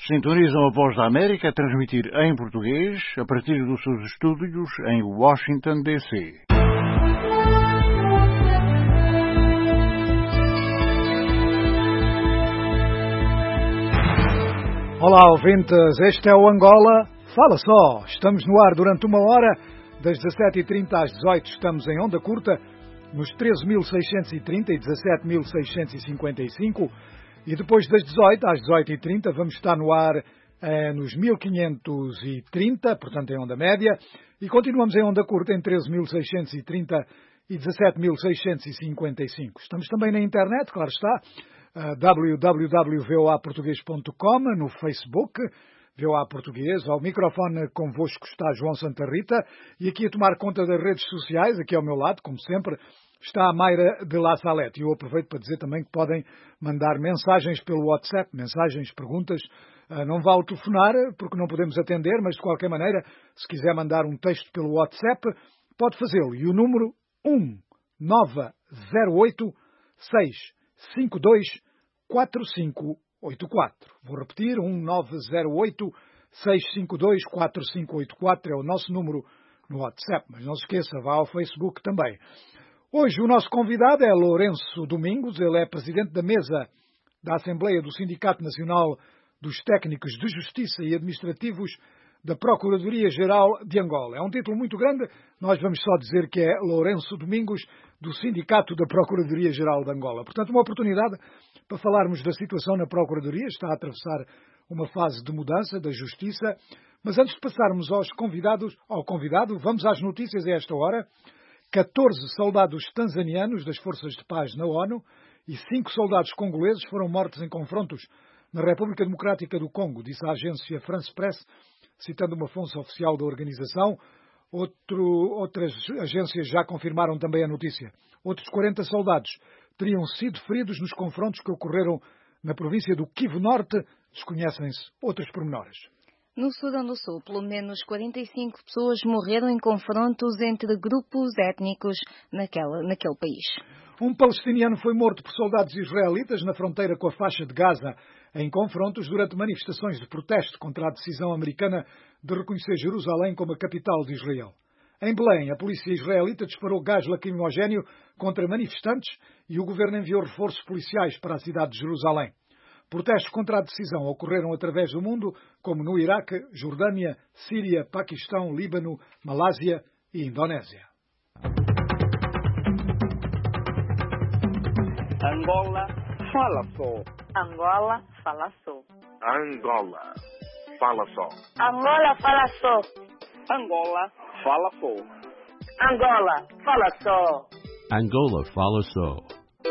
Sintonizam a Voz da América a transmitir em português a partir dos seus estúdios em Washington, D.C. Olá, ouvintes, este é o Angola Fala Só. Estamos no ar durante uma hora, das 17h30 às 18h estamos em onda curta, nos 13.630 e 17.655, e depois das 18h às 18h30 vamos estar no ar nos 1530, portanto em onda média, e continuamos em onda curta em 13.630 e 17.655. Estamos também na internet, claro está, www.voaportugues.com, no Facebook, VOA Português. Ao microfone convosco está João Santa Rita, e aqui a tomar conta das redes sociais, aqui ao meu lado, como sempre, está a Mayra de La Salete. E eu aproveito para dizer também que podem mandar mensagens pelo WhatsApp, mensagens, perguntas. Não vale telefonar, porque não podemos atender, mas de qualquer maneira, se quiser mandar um texto pelo WhatsApp, pode fazê-lo. E o número 1908 652 4584. Vou repetir, 1908 652 4584 é o nosso número no WhatsApp, mas não se esqueça, vá ao Facebook também. Hoje o nosso convidado é Lourenço Domingos, ele é presidente da mesa da Assembleia do Sindicato Nacional dos Técnicos de Justiça e Administrativos da Procuradoria-Geral de Angola. É um título muito grande, nós vamos só dizer que é Lourenço Domingos, do Sindicato da Procuradoria-Geral de Angola. Portanto, uma oportunidade para falarmos da situação na Procuradoria, está a atravessar uma fase de mudança da Justiça, mas antes de passarmos ao convidado, vamos às notícias a esta hora. 14 soldados tanzanianos das Forças de Paz na ONU e 5 soldados congoleses foram mortos em confrontos na República Democrática do Congo, disse a agência France Press, citando uma fonte oficial da organização. Outras agências já confirmaram também a notícia. Outros 40 soldados teriam sido feridos nos confrontos que ocorreram na província do Kivu Norte. Desconhecem-se outros pormenores. No Sudão do Sul, pelo menos 45 pessoas morreram em confrontos entre grupos étnicos naquele país. Um palestiniano foi morto por soldados israelitas na fronteira com a faixa de Gaza, em confrontos durante manifestações de protesto contra a decisão americana de reconhecer Jerusalém como a capital de Israel. Em Belém, a polícia israelita disparou gás lacrimogéneo contra manifestantes e o governo enviou reforços policiais para a cidade de Jerusalém. Protestos contra a decisão ocorreram através do mundo, como no Iraque, Jordânia, Síria, Paquistão, Líbano, Malásia e Indonésia. Angola fala só. Angola fala só. Angola fala só. Angola fala só. Angola fala só. Angola fala só. Angola fala só.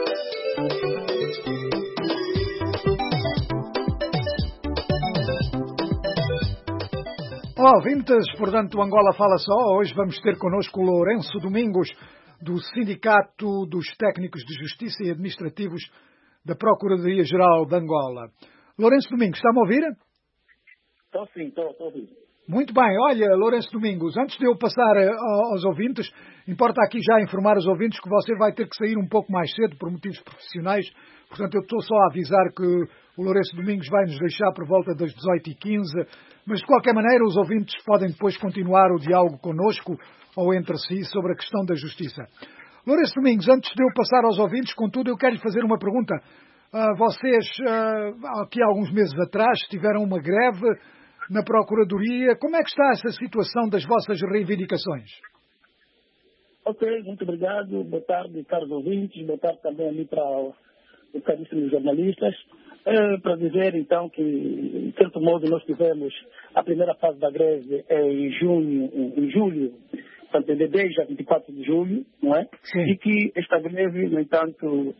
Olá, ouvintes, portanto, Angola Fala Só. Hoje vamos ter connosco o Lourenço Domingos, do Sindicato dos Técnicos de Justiça e Administrativos da Procuradoria-Geral de Angola. Lourenço Domingos, está-me a ouvir? Estou sim, estou a ouvir. Muito bem, olha, Lourenço Domingos, antes de eu passar aos ouvintes, importa aqui já informar os ouvintes que você vai ter que sair um pouco mais cedo por motivos profissionais. Portanto, eu estou só a avisar que o Lourenço Domingos vai nos deixar por volta das 18h15, mas de qualquer maneira os ouvintes podem depois continuar o diálogo connosco ou entre si sobre a questão da justiça. Lourenço Domingos, antes de eu passar aos ouvintes, contudo, eu quero lhe fazer uma pergunta. Vocês, aqui há alguns meses atrás, tiveram uma greve na Procuradoria. Como é que está essa situação das vossas reivindicações? Ok, muito obrigado. Boa tarde, caros ouvintes. Boa tarde também ali para os caríssimos jornalistas. Para dizer, então, que, de certo modo, nós tivemos a primeira fase da greve em julho, portanto, desde a 24 de julho, não é? Sim. E que esta greve, no entanto,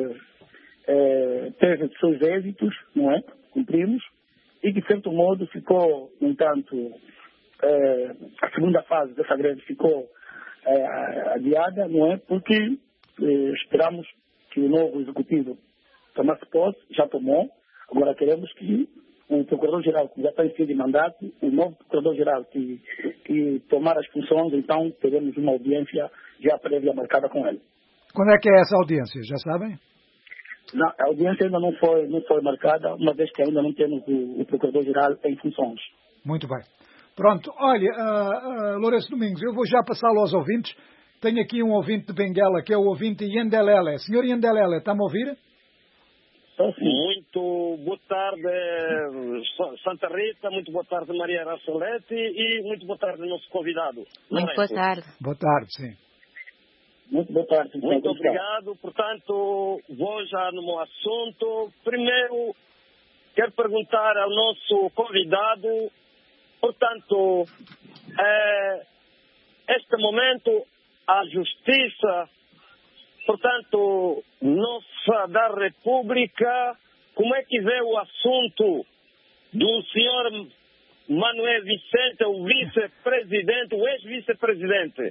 teve seus êxitos, não é? Cumprimos. E que, de certo modo, ficou, no entanto, a segunda fase dessa greve ficou adiada, não é? Porque esperamos que o novo executivo tomasse posse, já tomou. Agora queremos que o Procurador-Geral, que já está em fim de mandato, o novo Procurador-Geral que tomar as funções, então teremos uma audiência já prévia marcada com ele. Quando é que é essa audiência, já sabem? Não, a audiência ainda não foi marcada, uma vez que ainda não temos o Procurador-Geral em funções. Muito bem. Pronto, olha, Lourenço Domingos, eu vou já passá-lo aos ouvintes. Tenho aqui um ouvinte de Benguela, que é o ouvinte Yandelele. Senhor Yandelele, está-me a ouvir? Muito boa tarde, Santa Rita, muito boa tarde, Maria Racelete, e muito boa tarde, nosso convidado. Muito boa tarde. Boa tarde, sim. Muito boa tarde. Muito obrigado. Portanto, vou já no meu assunto. Primeiro, quero perguntar ao nosso convidado, portanto, este momento, a Justiça, portanto, nossa da República, como é que vê o assunto do senhor Manuel Vicente, o vice-presidente, o ex-vice-presidente?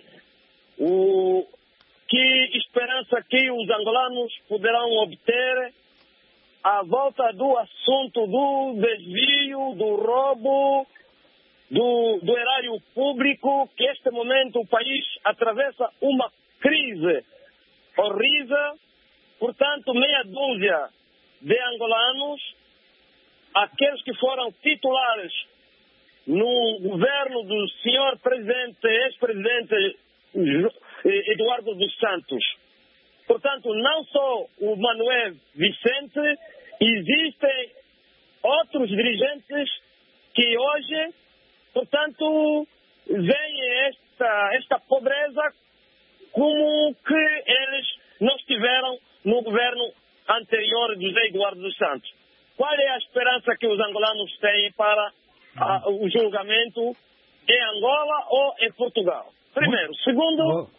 Que esperança que os angolanos poderão obter à volta do assunto do desvio, do roubo, do erário público, que este momento o país atravessa uma crise horrível. Portanto, meia dúzia de angolanos, aqueles que foram titulares no governo do senhor presidente, ex-presidente Eduardo dos Santos. Portanto, não só o Manuel Vicente, existem outros dirigentes que hoje, portanto, veem esta pobreza como que eles não estiveram no governo anterior de José Eduardo dos Santos. Qual é a esperança que os angolanos têm para o julgamento em Angola ou em Portugal? Primeiro. Segundo,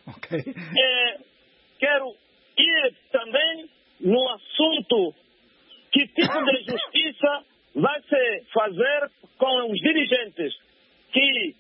quero ir também no assunto que tipo de justiça vai se fazer com os dirigentes que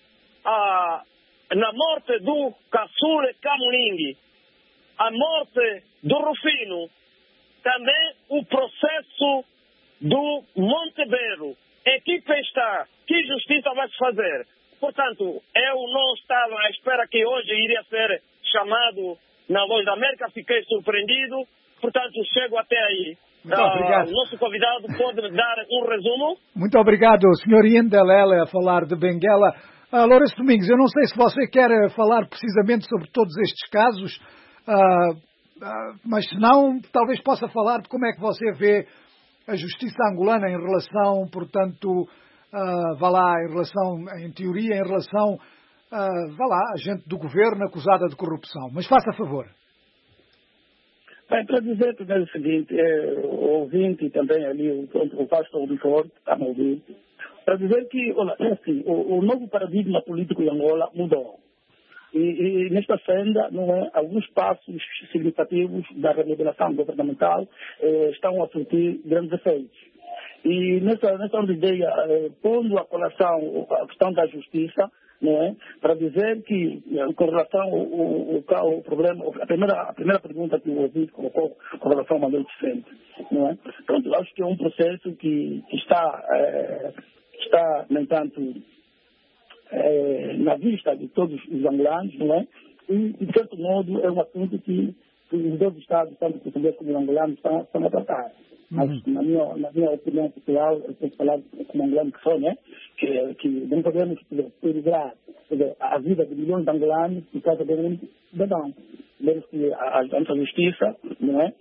na morte do Caçule Camulingue, a morte do Rufino, também o processo do Montebello. Em que pé está? Que justiça vai se fazer? Portanto, eu não estava à espera que hoje iria ser chamado na Voz da América, fiquei surpreendido, portanto, chego até aí. Muito obrigado. O nosso convidado pode dar um resumo? Muito obrigado, Sr. Yandelele, a falar de Benguela. Lourenço Domingos, eu não sei se você quer falar precisamente sobre todos estes casos, mas se não, talvez possa falar de como é que você vê a justiça angolana em relação, portanto, em relação, em teoria, em relação, a gente do governo acusada de corrupção. Mas faça favor. Bem, para dizer primeiro o seguinte, o ouvinte também ali, o pastor auditor, está a ouvir, para dizer que, olha, assim, o novo paradigma político em Angola mudou. E nesta senda, não é, alguns passos significativos da remodelação governamental estão a surtir grandes efeitos. E nessa ordem de ideia, pondo a colação a questão da justiça, não é, para dizer que, com relação ao problema, a primeira pergunta que o ouvinte colocou com relação ao Manuel Vicente, não é? Pronto, acho que é um processo que está, no entanto, na vista de todos os angolanos, não é? E, de certo modo, é um assunto que os dois Estados, tanto portugueses como angolanos, estão a tratar. Mas, na minha opinião pessoal, eu tenho que falar como angolano que sou, né? Que não podemos priorizar a vida de milhões de angolanos por causa de um cidadão. Mesmo que a nossa justiça, não é?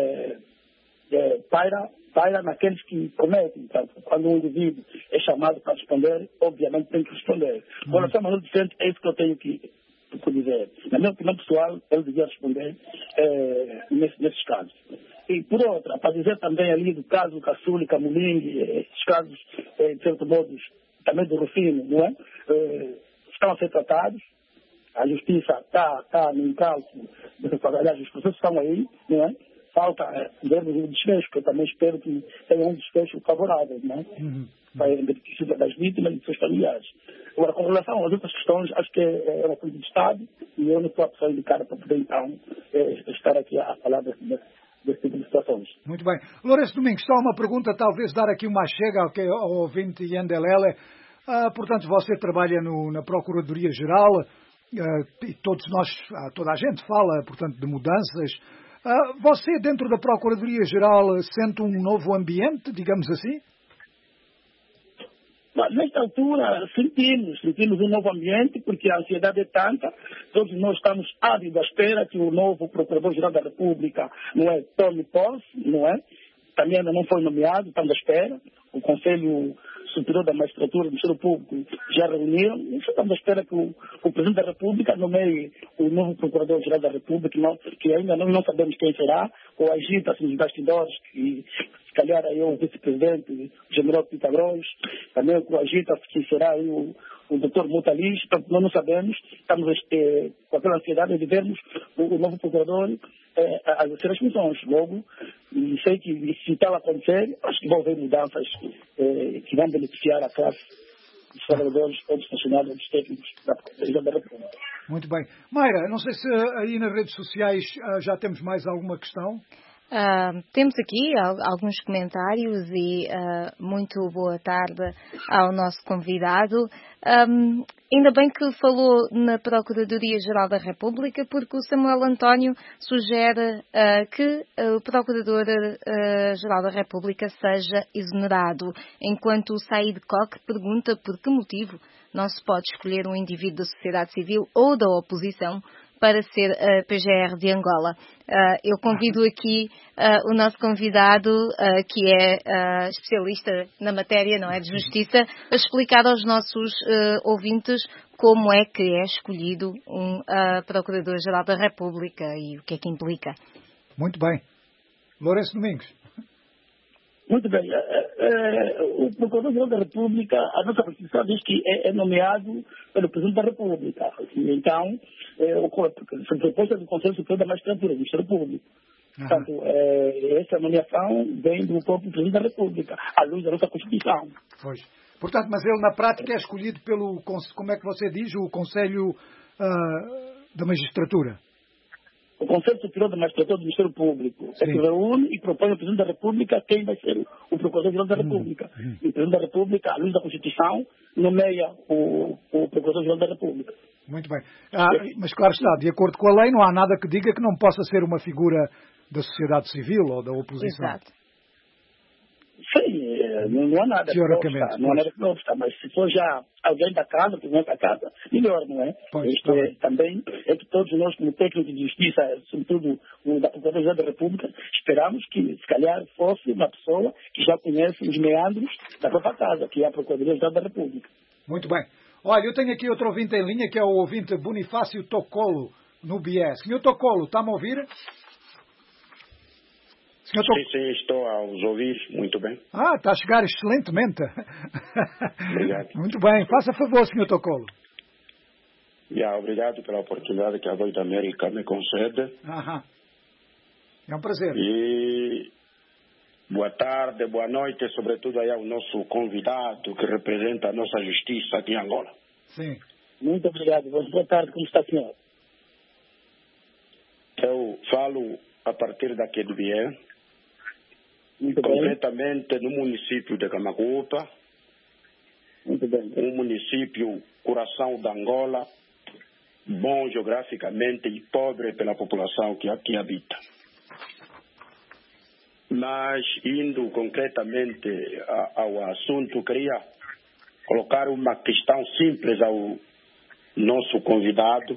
Paira naqueles que cometem. Então, quando um indivíduo é chamado para responder, obviamente tem que responder. Com relação a Manuel Vicente, é isso que eu tenho que dizer. Na minha opinião pessoal, ele devia responder nesses casos. E, por outra, para dizer também ali do caso do Caçule, Camulingue, esses casos, de certo modo, também do Rufino, não é? Estão a ser tratados. A justiça está no encalço. Aliás, os processos estão aí, não é? Falta vermos o desfecho, que eu também espero que tenha um desfecho favorável, não é? Para o benefício das vítimas e dos seus familiares. Agora, com relação às outras questões, acho que é uma coisa de Estado e eu não estou a pessoa indicada para poder, então, estar aqui a falar desse tipo de situações. Muito bem. Lourenço Domingos, só uma pergunta, talvez dar aqui uma chega ao ouvinte Yandelele. Portanto, você trabalha na Procuradoria-Geral e todos nós, toda a gente fala, portanto, de mudanças. Você, dentro da Procuradoria-Geral, sente um novo ambiente, digamos assim? Mas, nesta altura, sentimos um novo ambiente, porque a ansiedade é tanta, todos nós estamos ávidos à espera que o novo Procurador-Geral da República, não é, tome posse, não é? Também ainda não foi nomeado, estamos à espera. O Conselho Superior da Magistratura do Ministério Público já reuniram, e estamos à espera que o Presidente da República nomeie o novo Procurador-Geral da República, que ainda não sabemos quem será, ou agita-se nos bastidores, que se calhar aí o Vice-Presidente, o General Pitagros, também agita-se que será aí o Dr. Mutalis, nós não sabemos, estamos com aquela ansiedade de vermos o novo Procurador a exercer as funções. Logo, e sei que se tal acontecer, acho que vão haver mudanças que vão beneficiar a classe dos trabalhadores, ou dos funcionários, dos técnicos da República. Muito bem. Mayra, não sei se aí nas redes sociais já temos mais alguma questão. Temos aqui alguns comentários e muito boa tarde ao nosso convidado. Ainda bem que falou na Procuradoria-Geral da República, porque o Samuel António sugere que o Procurador-Geral da República seja exonerado, enquanto o Said Koch pergunta por que motivo não se pode escolher um indivíduo da sociedade civil ou da oposição para ser a PGR de Angola. Eu convido aqui o nosso convidado, que é especialista na matéria, não é, de justiça, a explicar aos nossos ouvintes como é que é escolhido um Procurador-Geral da República e o que é que implica. Muito bem. Lourenço Domingos. Muito bem. O Procurador-Geral da República, a nossa Constituição diz que é nomeado pelo Presidente da República. Então, foi proposta do Conselho Superior da Magistratura, do Ministério Público. Portanto, essa nomeação vem do próprio Presidente da República, à luz da nossa Constituição. Pois. Portanto, mas ele na prática é escolhido pelo, como é que você diz, o Conselho da Magistratura? O Conselho Superior da Magistratura do Ministério Público se reúne e propõe ao Presidente da República quem vai ser o Procurador-Geral da República. E o Presidente da República, à luz da Constituição, nomeia o Procurador-Geral da República. Muito bem. Mas claro está, de acordo com a lei, não há nada que diga que não possa ser uma figura da sociedade civil ou da oposição. Exato. Sim, não há nada que não obsta, mas se for já alguém da casa, presidente da casa, melhor, não é? Isto também é que todos nós, como técnicos de justiça, sobretudo da Procuradoria da República, esperamos que, se calhar, fosse uma pessoa que já conhece os meandros da própria casa, que é a Procuradoria da República. Muito bem. Olha, eu tenho aqui outro ouvinte em linha, que é o ouvinte Bonifácio Tocolo, no BIE. Senhor Tocolo, está-me a ouvir? Sim, estou a os ouvir, muito bem. Está a chegar excelentemente. Obrigado. Muito bem, faça favor, Sr. Tocolo. Obrigado pela oportunidade que a Voz da América me concede. É um prazer. E boa tarde, boa noite, sobretudo aí ao nosso convidado que representa a nossa justiça aqui em Angola. Sim. Muito obrigado. Boa tarde, como está, senhor? Eu falo a partir daqui do BIE. Concretamente no município de Camacupa, um município coração da Angola, bom geograficamente e pobre pela população que aqui habita. Mas, indo concretamente ao assunto, queria colocar uma questão simples ao nosso convidado.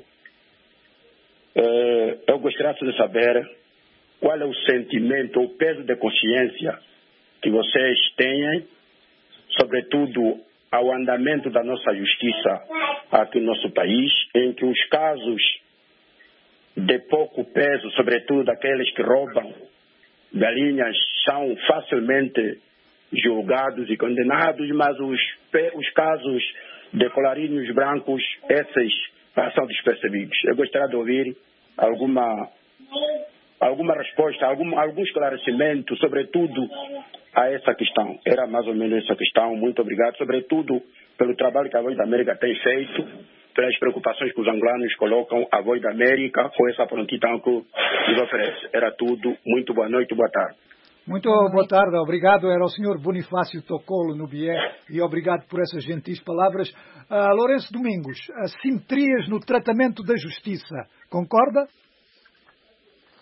Eu gostaria de saber qual é o sentimento, o peso de consciência que vocês têm, sobretudo ao andamento da nossa justiça aqui no nosso país, em que os casos de pouco peso, sobretudo daqueles que roubam galinhas, são facilmente julgados e condenados, mas os casos de colarinhos brancos, esses passam despercebidos. Eu gostaria de ouvir alguma resposta, algum esclarecimento, sobretudo a essa questão. Era mais ou menos essa questão. Muito obrigado, sobretudo pelo trabalho que a Voz da América tem feito, pelas preocupações que os angolanos colocam à Voz da América com essa prontidão que nos oferece. Era tudo. Muito boa noite, boa tarde. Muito boa tarde, obrigado. Era o Sr. Bonifácio Tocolo, no BIE, e obrigado por essas gentis palavras. Lourenço Domingos, assimetrias no tratamento da justiça, concorda?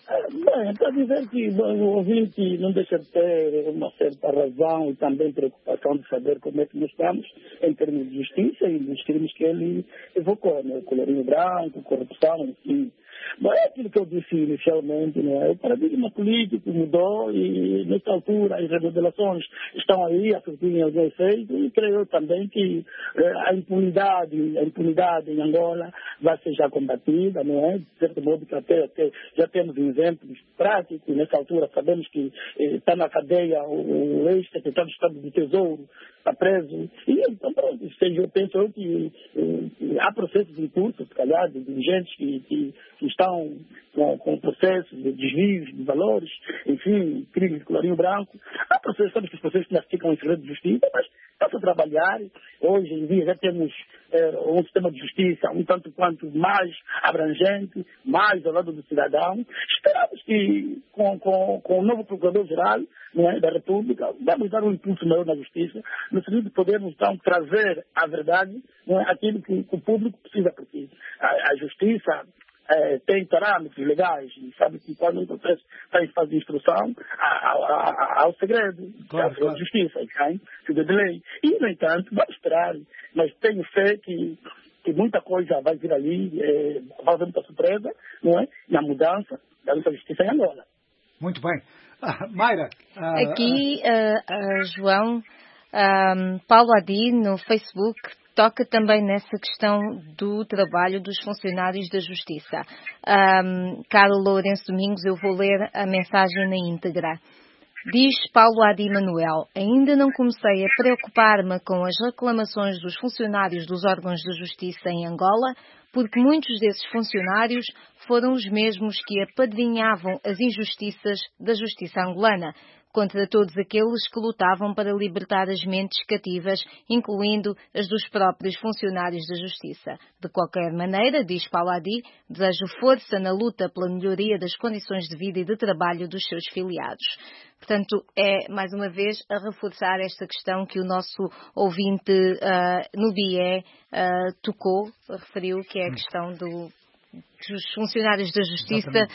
Bem, para dizer que o ouvinte não deixa de ter uma certa razão e também preocupação de saber como é que nós estamos em termos de justiça e dos crimes que ele evocou, né? Colorinho branco, corrupção, enfim. Bom, é aquilo que eu disse inicialmente, né? O paradigma político mudou e, nesta altura, as remodelações estão aí a surtirem algum efeito e creio também que a impunidade em Angola vai ser já combatida, não é? De certo modo que até já temos exemplos práticos. Nessa altura sabemos que está na cadeia o ex-secretário de Estado do Tesouro, está preso. E então, pronto, eu penso que há processos em curso, se calhar, de dirigentes que estão com processos de desvios de valores, enfim, crimes de colorinho branco. Há processos, sabes que os processos ainda ficam em segredo de justiça, mas está-se a trabalhar. Hoje em dia já temos um sistema de justiça um tanto quanto mais abrangente, mais ao lado do cidadão. Esperamos que com o novo Procurador-Geral, não é, da República, vamos dar um impulso maior na justiça, no sentido de podermos então trazer à verdade, não é, aquilo que o público precisa, porque a justiça tem parâmetros legais e sabe que quando um processo está em fase de instrução há o segredo, claro. De justiça, de lei. E, no entanto, vamos esperar, mas tenho fé que muita coisa vai vir ali, vai haver muita surpresa, não é? Na mudança da nossa justiça em Angola. Muito bem. Mayra. Aqui, João, Paulo Adi, no Facebook, toca também nessa questão do trabalho dos funcionários da Justiça. Caro Lourenço Domingos, eu vou ler a mensagem na íntegra. Diz Paulo Adi Manuel: ainda não comecei a preocupar-me com as reclamações dos funcionários dos órgãos de justiça em Angola, porque muitos desses funcionários foram os mesmos que apadrinhavam as injustiças da justiça angolana, contra todos aqueles que lutavam para libertar as mentes cativas, incluindo as dos próprios funcionários da Justiça. De qualquer maneira, diz Paulo Adi, desejo força na luta pela melhoria das condições de vida e de trabalho dos seus filiados. Portanto, é, mais uma vez, a reforçar esta questão que o nosso ouvinte no BIE tocou, referiu, que é a questão dos funcionários da Justiça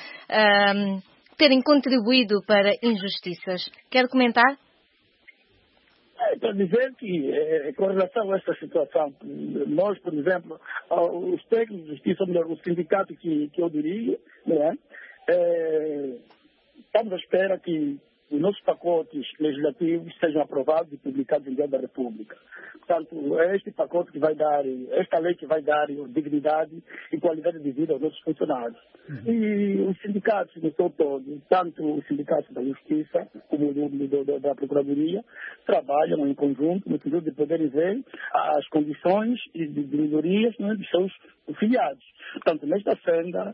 terem contribuído para injustiças. Quer comentar? Para dizer que, com relação a esta situação, nós, por exemplo, os técnicos de justiça, ou melhor, o sindicato que eu dirijo, não é? Estamos à espera que os nossos pacotes legislativos sejam aprovados e publicados em Diário da República. Portanto, é este pacote que vai dar, esta lei que vai dar dignidade e qualidade de vida aos nossos funcionários. E os sindicatos no seu todo, tanto o sindicato da Justiça como o da Procuradoria, trabalham em conjunto no sentido de poderem ver as condições e de melhorias, né, dos seus filiados. Portanto, nesta senda,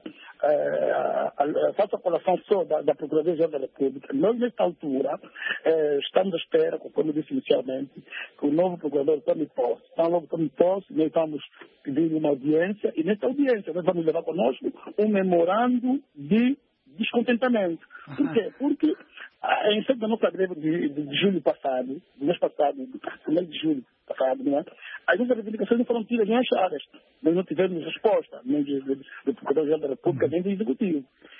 faço a colação só da Procuradoria da República. Nós, nesta altura, estamos à espera, como eu disse inicialmente, que o novo procurador tome posse. Então, logo tome posse, nós vamos pedir uma audiência, e nesta audiência nós vamos levar conosco um memorando de descontentamento. Por quê? Porque em sede da nossa greve de julho passado, do mês passado, no mês de julho passado, não é? As nossas reivindicações não foram tidas nem achadas. Nós não tivemos resposta, nem do Procurador-Geral da República, nem do Executivo.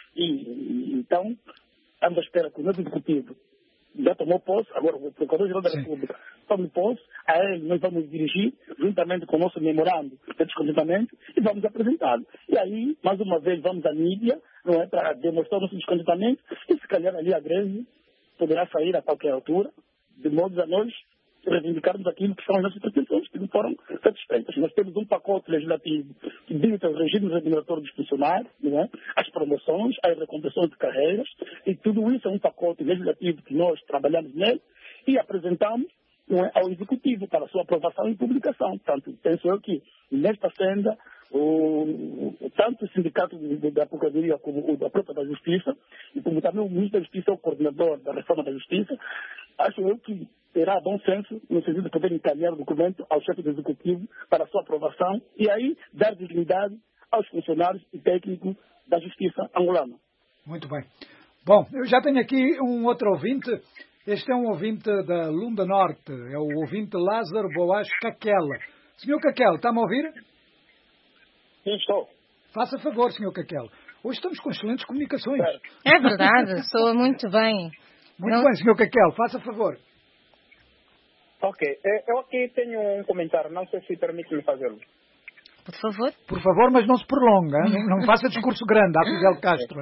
Então, estamos à espera que o novo Executivo já tomou posse, agora o Procurador-Geral da República tome posse, a ele nós vamos dirigir, juntamente com o nosso memorando de descontentamento, e vamos apresentá-lo. E aí, mais uma vez, vamos à mídia, não é, para demonstrar o nosso descontentamento, e se calhar ali a greve poderá sair a qualquer altura, de modo a nós reivindicarmos aquilo que são as nossas pretensões, que não foram satisfeitas. Nós temos um pacote legislativo que dita o regime remuneratório dos funcionários, não é? As promoções, as recompensações de carreiras, e tudo isso é um pacote legislativo que nós trabalhamos nele e apresentamos, não é, ao Executivo para a sua aprovação e publicação. Portanto, penso eu que nesta senda, tanto o Sindicato da Procuradoria como o da própria da Justiça, e como também o Ministro da Justiça, o coordenador da reforma da Justiça, acho eu que terá bom senso no sentido de poder encaminhar o documento ao chefe do Executivo para a sua aprovação e aí dar dignidade aos funcionários e técnicos da Justiça angolana. Muito bem. Bom, eu já tenho aqui um outro ouvinte. Este é um ouvinte da Lunda Norte. É o ouvinte Lázaro Boas Caquela. Senhor Caquela, está-me a ouvir? Sim, estou. Faça favor, Senhor Caquela. Hoje estamos com excelentes comunicações. É verdade, soa muito bem. Muito bem, Sr. Caquel, faça favor. Ok, eu aqui tenho um comentário, não sei se permite-me fazê-lo. Por favor. Por favor, mas não se prolonga, não faça discurso grande a Fidel Castro.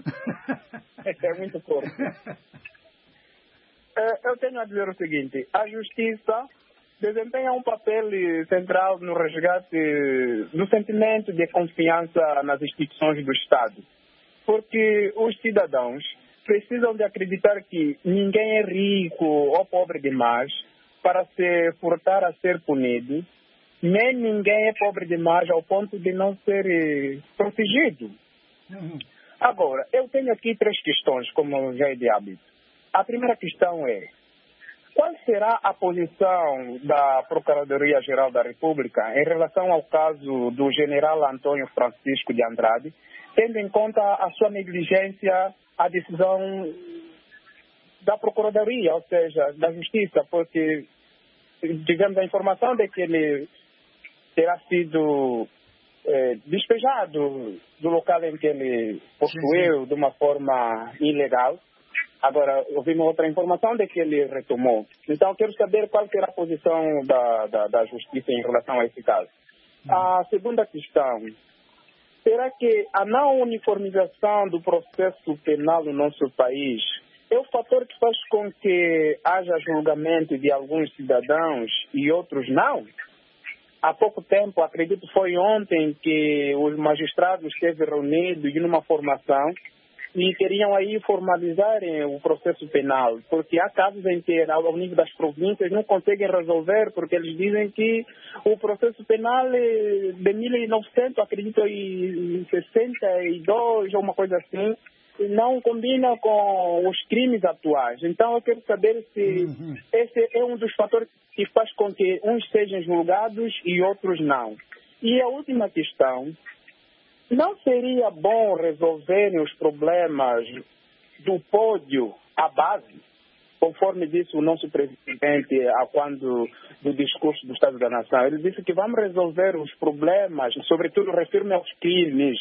É muito curto. Eu tenho a dizer o seguinte, a justiça desempenha um papel central no resgate do sentimento de confiança nas instituições do Estado, porque os cidadãos precisam de acreditar que ninguém é rico ou pobre demais para se furtar a ser punido, nem ninguém é pobre demais ao ponto de não ser protegido. Agora, eu tenho aqui 3 questões, como já é de hábito. A primeira questão é, qual será a posição da Procuradoria-Geral da República em relação ao caso do general Antônio Francisco de Andrade, tendo em conta a sua negligência, a decisão da Procuradoria, ou seja, da Justiça, porque, digamos, a informação de que ele terá sido despejado do local em que ele possuiu de uma forma ilegal. Agora, ouvimos outra informação de que ele retomou. Então, quero saber qual será a posição da Justiça em relação a esse caso. A segunda questão, será que a não uniformização do processo penal no nosso país é o fator que faz com que haja julgamento de alguns cidadãos e outros não? Há pouco tempo, acredito foi ontem, que os magistrados esteve reunidos em uma formação e queriam aí formalizarem o processo penal, porque há casos em que, ao nível das províncias, não conseguem resolver, porque eles dizem que o processo penal de 1900, acredito, em 62, ou uma coisa assim, não combina com os crimes atuais. Então, eu quero saber se esse é um dos fatores que faz com que uns sejam julgados e outros não. E a última questão, não seria bom resolverem os problemas do pódio à base, conforme disse o nosso presidente quando do discurso do Estado da Nação? Ele disse que vamos resolver os problemas, sobretudo refiro-me aos crimes.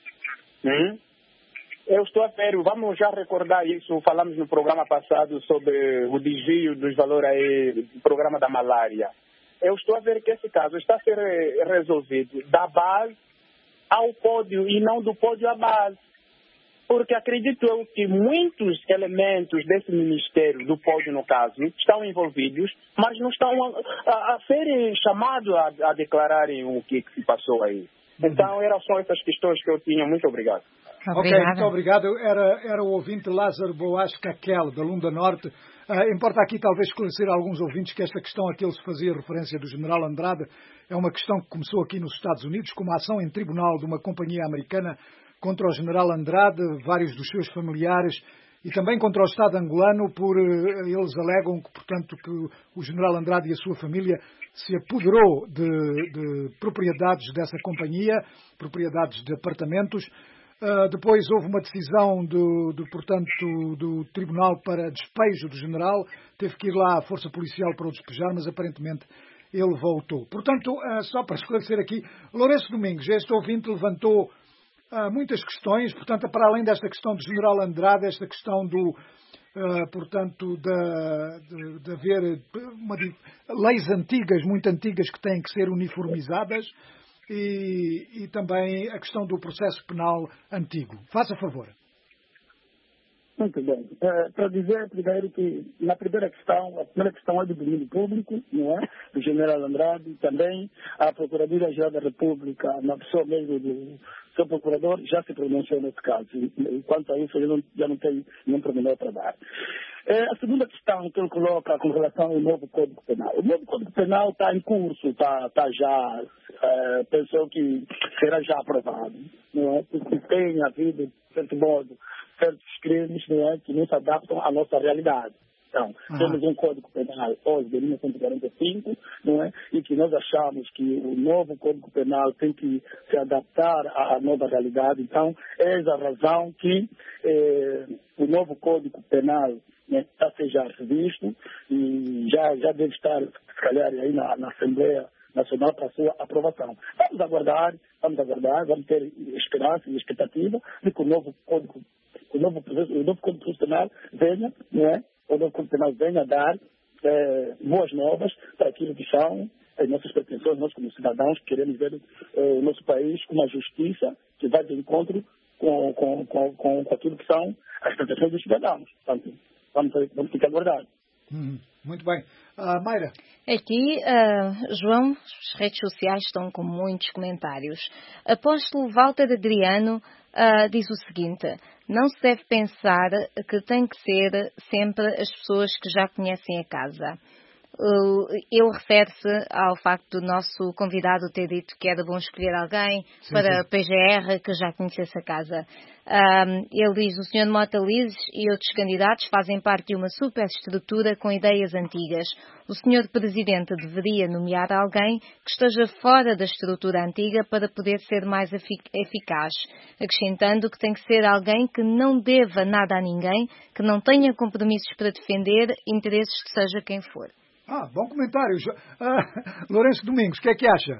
Eu estou a ver, vamos já recordar isso, falamos no programa passado sobre o desvio dos valores aí do programa da malária. Eu estou a ver que esse caso está a ser resolvido da base ao pódio e não do pódio à base. Porque acredito eu que muitos elementos desse ministério, do pódio no caso, estão envolvidos, mas não estão a serem chamados a declararem o que se passou aí. Então, eram só essas questões que eu tinha. Muito obrigado. Ok, muito obrigado. Era o ouvinte Lázaro Boas Caquel, da Lunda Norte. Importa aqui talvez esclarecer a alguns ouvintes que esta questão a que ele se fazia referência do general Andrade é uma questão que começou aqui nos Estados Unidos com uma ação em tribunal de uma companhia americana contra o general Andrade, vários dos seus familiares e também contra o Estado angolano por eles alegam que, portanto, que o general Andrade e a sua família se apoderou de propriedades dessa companhia, propriedades de apartamentos. Depois houve uma decisão do Tribunal para despejo do general, teve que ir lá a força policial para o despejar, mas aparentemente ele voltou. Portanto, só para esclarecer aqui, Lourenço Domingos, este ouvinte levantou muitas questões, portanto, para além desta questão do general Andrade, esta questão portanto, de haver leis antigas, muito antigas, que têm que ser uniformizadas, e também a questão do processo penal antigo. Faça favor. Muito bem. Para dizer primeiro que a primeira questão é do domínio público, não é? Do general Andrade, também a Procuradoria-Geral da República, na pessoa mesmo do seu procurador, já se pronunciou nesse caso. E quanto a isso, eu já não tenho nenhum pormenor para dar. A segunda questão que ele coloca com relação ao novo Código Penal. O novo Código Penal está em curso, está já, pensou que será já aprovado, não é? Porque tem havido, de certo modo, certos crimes, não é, que não se adaptam à nossa realidade. Então, temos um Código Penal hoje de 1945, não é? E que nós achamos que o novo Código Penal tem que se adaptar à nova realidade. Então, é essa a razão que o novo Código Penal está a ser já revisto e já deve estar, se calhar, aí na Assembleia Nacional para a sua aprovação. Vamos aguardar, vamos ter esperança e expectativa de que o novo Código Constitucional venha, não é? O novo Código Penal venha a dar boas novas para aquilo que são as nossas pretensões, nós como cidadãos que queremos ver o nosso país com uma justiça que vai de encontro com aquilo que são as pretensões dos cidadãos. Portanto, vamos ficar aguardar. Muito bem. Mayra? Aqui, João, as redes sociais estão com muitos comentários. Apóstolo Walter Adriano diz o seguinte: não se deve pensar que tem que ser sempre as pessoas que já conhecem a casa. Ele refere-se ao facto do nosso convidado ter dito que era bom escolher alguém para a PGR que já conhecesse a casa. Ele diz: o Sr. Mota Lises e outros candidatos fazem parte de uma superestrutura com ideias antigas. O Sr. Presidente deveria nomear alguém que esteja fora da estrutura antiga para poder ser mais eficaz, acrescentando que tem que ser alguém que não deva nada a ninguém, que não tenha compromissos para defender interesses de seja quem for. Bom comentário. Lourenço Domingos, o que é que acha?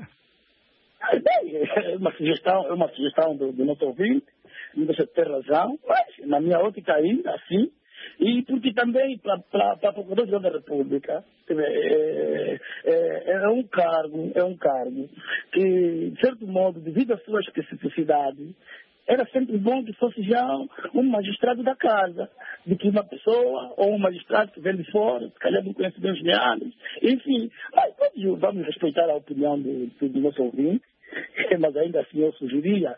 É uma sugestão do nosso ouvinte, não deixa de ter razão, mas na minha ótica aí, assim, e porque também para a Procuradoria da República é um cargo que, de certo modo, devido à sua especificidade, era sempre bom que fosse já um magistrado da casa, de que uma pessoa ou um magistrado que vem de fora, se calhar não conhece bem os meandros, enfim, mas vamos respeitar a opinião do nosso ouvinte, mas ainda assim eu sugeria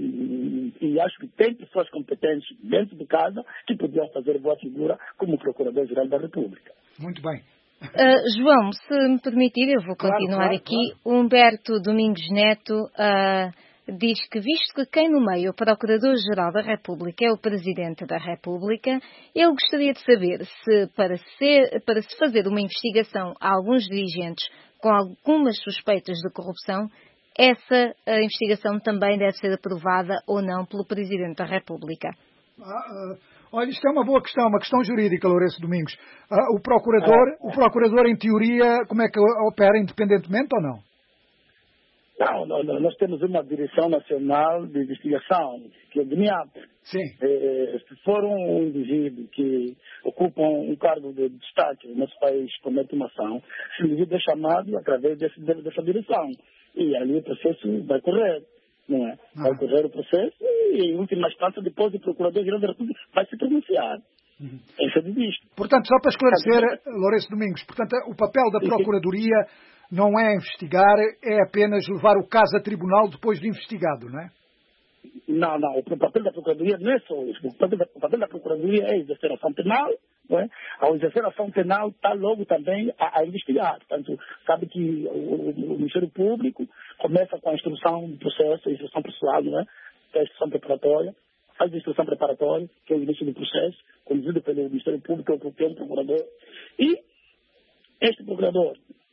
e acho que tem pessoas competentes dentro de casa que podiam fazer boa figura como Procurador-Geral da República. Muito bem. João, se me permitir, eu vou continuar aqui. Claro. Humberto Domingos Neto diz que, visto que quem nomeia o Procurador-Geral da República é o Presidente da República, ele gostaria de saber se, para se fazer uma investigação a alguns dirigentes com algumas suspeitas de corrupção, essa investigação também deve ser aprovada ou não pelo Presidente da República. Olha, isto é uma boa questão, uma questão jurídica, Lourenço Domingos. O procurador, em teoria, como é que opera, independentemente ou não? Não, nós temos uma Direção Nacional de Investigação, que é o DNIAP. Sim. Se for um indivíduo que ocupa um cargo de destaque no nosso país, comete uma ação, esse indivíduo é chamado através dessa direção. E ali o processo vai correr, não é? Vai correr o processo e, em última instância, depois o Procurador-Geral da República vai se pronunciar. Isso é disto. Portanto, só para esclarecer, Lourenço Domingos, portanto, o papel da Procuradoria não é investigar, é apenas levar o caso a tribunal depois de investigado, não é? Não, o papel da Procuradoria não é só isso. O papel da Procuradoria é exercer a ação penal, não é? Ao exercer a ação penal está logo também a investigar. Portanto, sabe que o Ministério Público começa com a instrução do processo, a instrução processual, não é? Que é a instrução preparatória, faz a instrução preparatória, que é o início do processo, conduzido pelo Ministério Público, que é um procurador. E este procurador,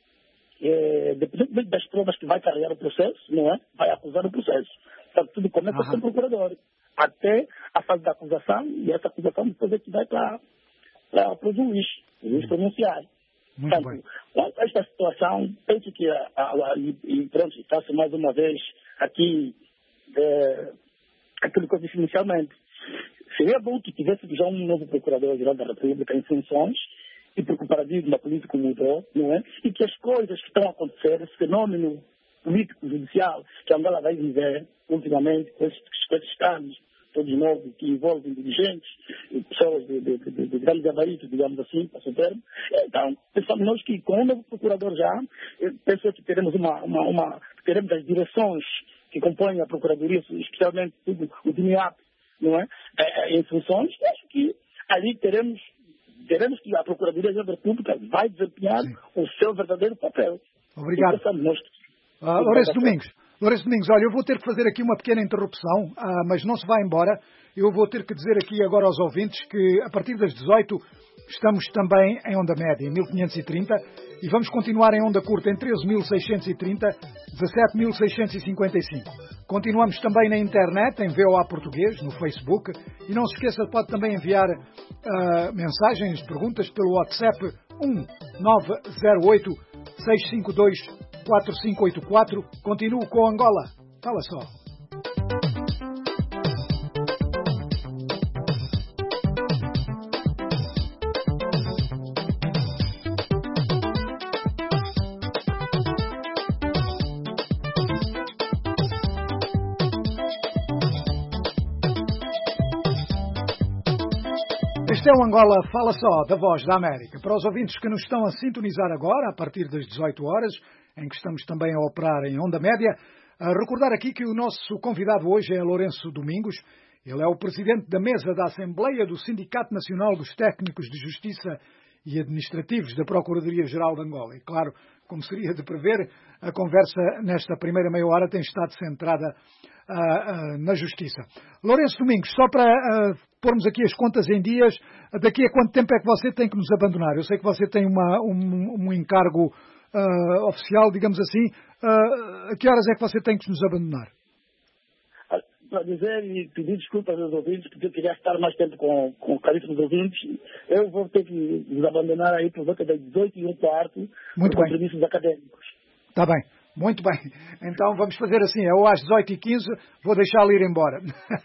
dependendo das provas que vai carregar o processo, não é? Vai acusar o processo. Portanto, tudo começa com o procurador, até a fase da acusação, e essa acusação depois é que vai para o juiz pronunciar. Portanto, quanto a esta situação, penso que, pronto, faço mais uma vez aqui aquilo que eu disse inicialmente. Seria bom que tivesse já um novo Procurador-Geral da República em funções, e porque o paradigma político mudou, não é? E que as coisas que estão a acontecer, esse fenômeno político, judicial, que a Angola vai viver ultimamente, com esses casos todos novos, que envolvem dirigentes, pessoas de grande gabarito, digamos assim, para o termo. Então, pensamos nós que com o novo procurador já, penso que teremos teremos as direções que compõem a Procuradoria, especialmente tudo o DNIAP, não é? Em funções, acho que ali teremos que a Procuradoria da República vai desempenhar o seu verdadeiro papel. Obrigado. Lourenço Domingos, olha, eu vou ter que fazer aqui uma pequena interrupção, mas não se vá embora. Eu vou ter que dizer aqui agora aos ouvintes que a partir das 18 estamos também em onda média, em 1530, e vamos continuar em onda curta em 13.630, 17.655. Continuamos também na internet, em VOA Português, no Facebook, e não se esqueça, pode também enviar mensagens, perguntas pelo WhatsApp 1908 652 4584. Continuo com Angola. Fala só. Este é o Angola Fala Só, da Voz da América. Para os ouvintes que nos estão a sintonizar agora, a partir das 18 horas, em que estamos também a operar em onda média, a recordar aqui que o nosso convidado hoje é Lourenço Domingos. Ele é o presidente da mesa da Assembleia do Sindicato Nacional dos Técnicos de Justiça e Administrativos da Procuradoria-Geral de Angola. E claro, como seria de prever, a conversa nesta primeira meia hora tem estado centrada na Justiça. Lourenço Domingos, só para pormos aqui as contas em dias, daqui a quanto tempo é que você tem que nos abandonar? Eu sei que você tem um encargo oficial, digamos assim. A que horas é que você tem que nos abandonar? Para dizer e pedir desculpas aos ouvintes, porque eu queria estar mais tempo com o caríssimo dos ouvintes, eu vou ter que nos abandonar aí por volta das 18h15, por compromissos acadêmicos. Está bem. Muito bem. Então vamos fazer assim. Eu às 18h15 vou deixá-lo ir embora.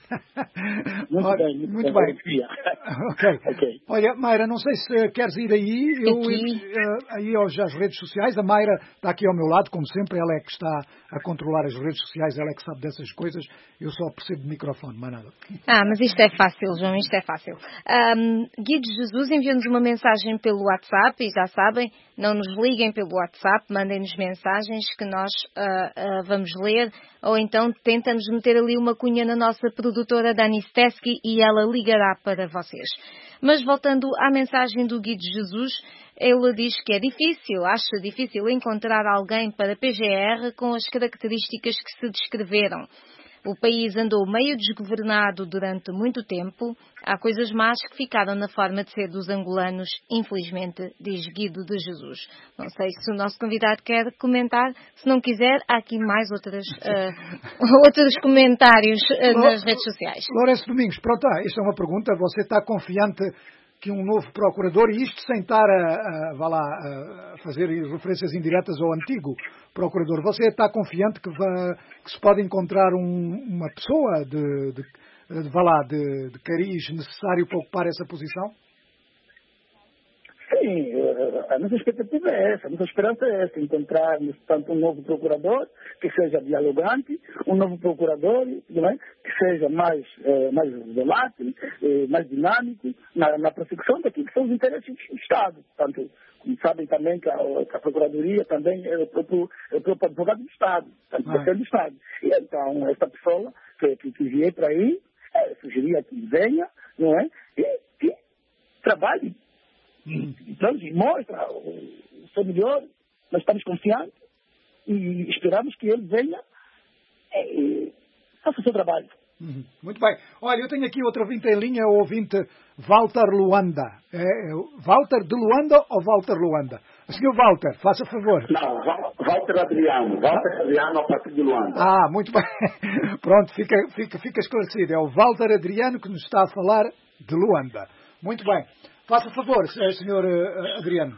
Muito bem. Ok. Olha, Mayra, não sei se queres ir aí. Aí às redes sociais. A Mayra está aqui ao meu lado, como sempre. Ela é que está a controlar as redes sociais. Ela é que sabe dessas coisas. Eu só percebo de microfone, mais nada. Mas isto é fácil, João. Isto é fácil. Guido Jesus enviou-nos uma mensagem pelo WhatsApp. E já sabem, não nos liguem pelo WhatsApp. Mandem-nos mensagens que nós vamos ler, ou então tenta-nos meter ali uma cunha na nossa produtora Dani Stesky e ela ligará para vocês. Mas voltando à mensagem do Guido Jesus, ele diz que acha difícil encontrar alguém para PGR com as características que se descreveram. O país andou meio desgovernado durante muito tempo. Há coisas más que ficaram na forma de ser dos angolanos, infelizmente, diz Guido de Jesus. Não sei se o nosso convidado quer comentar. Se não quiser, há aqui mais outros comentários nas redes sociais. Lourenço Domingos, pronto, isto é uma pergunta. Você está confiante que um novo procurador, e isto sem estar a fazer referências indiretas ao antigo procurador, você está confiante que se pode encontrar uma pessoa de cariz necessário para ocupar essa posição? Sim, a nossa expectativa é essa, a nossa esperança é essa, encontrarmos tanto um novo procurador que seja dialogante, um novo procurador que seja mais volátil, mais dinâmico na persecução daquilo que são os interesses do Estado. Portanto, como sabem também que a Procuradoria também é o próprio advogado do Estado, defende do Estado. E então, esta pessoa que vier para aí, sugeria que venha, não é? E trabalhe. Então, mostra o seu melhor, nós estamos confiantes e esperamos que ele venha e faça o seu trabalho. Muito bem. Olha, eu tenho aqui outro ouvinte em linha, o ouvinte Walter Luanda. Walter de Luanda ou Walter Luanda? Senhor Walter, faça favor. Não, Walter Adriano. Walter Adriano a partir de Luanda. Muito bem. Pronto, fica esclarecido. É o Walter Adriano que nos está a falar de Luanda. Muito bem. Faça favor, senhor Adriano.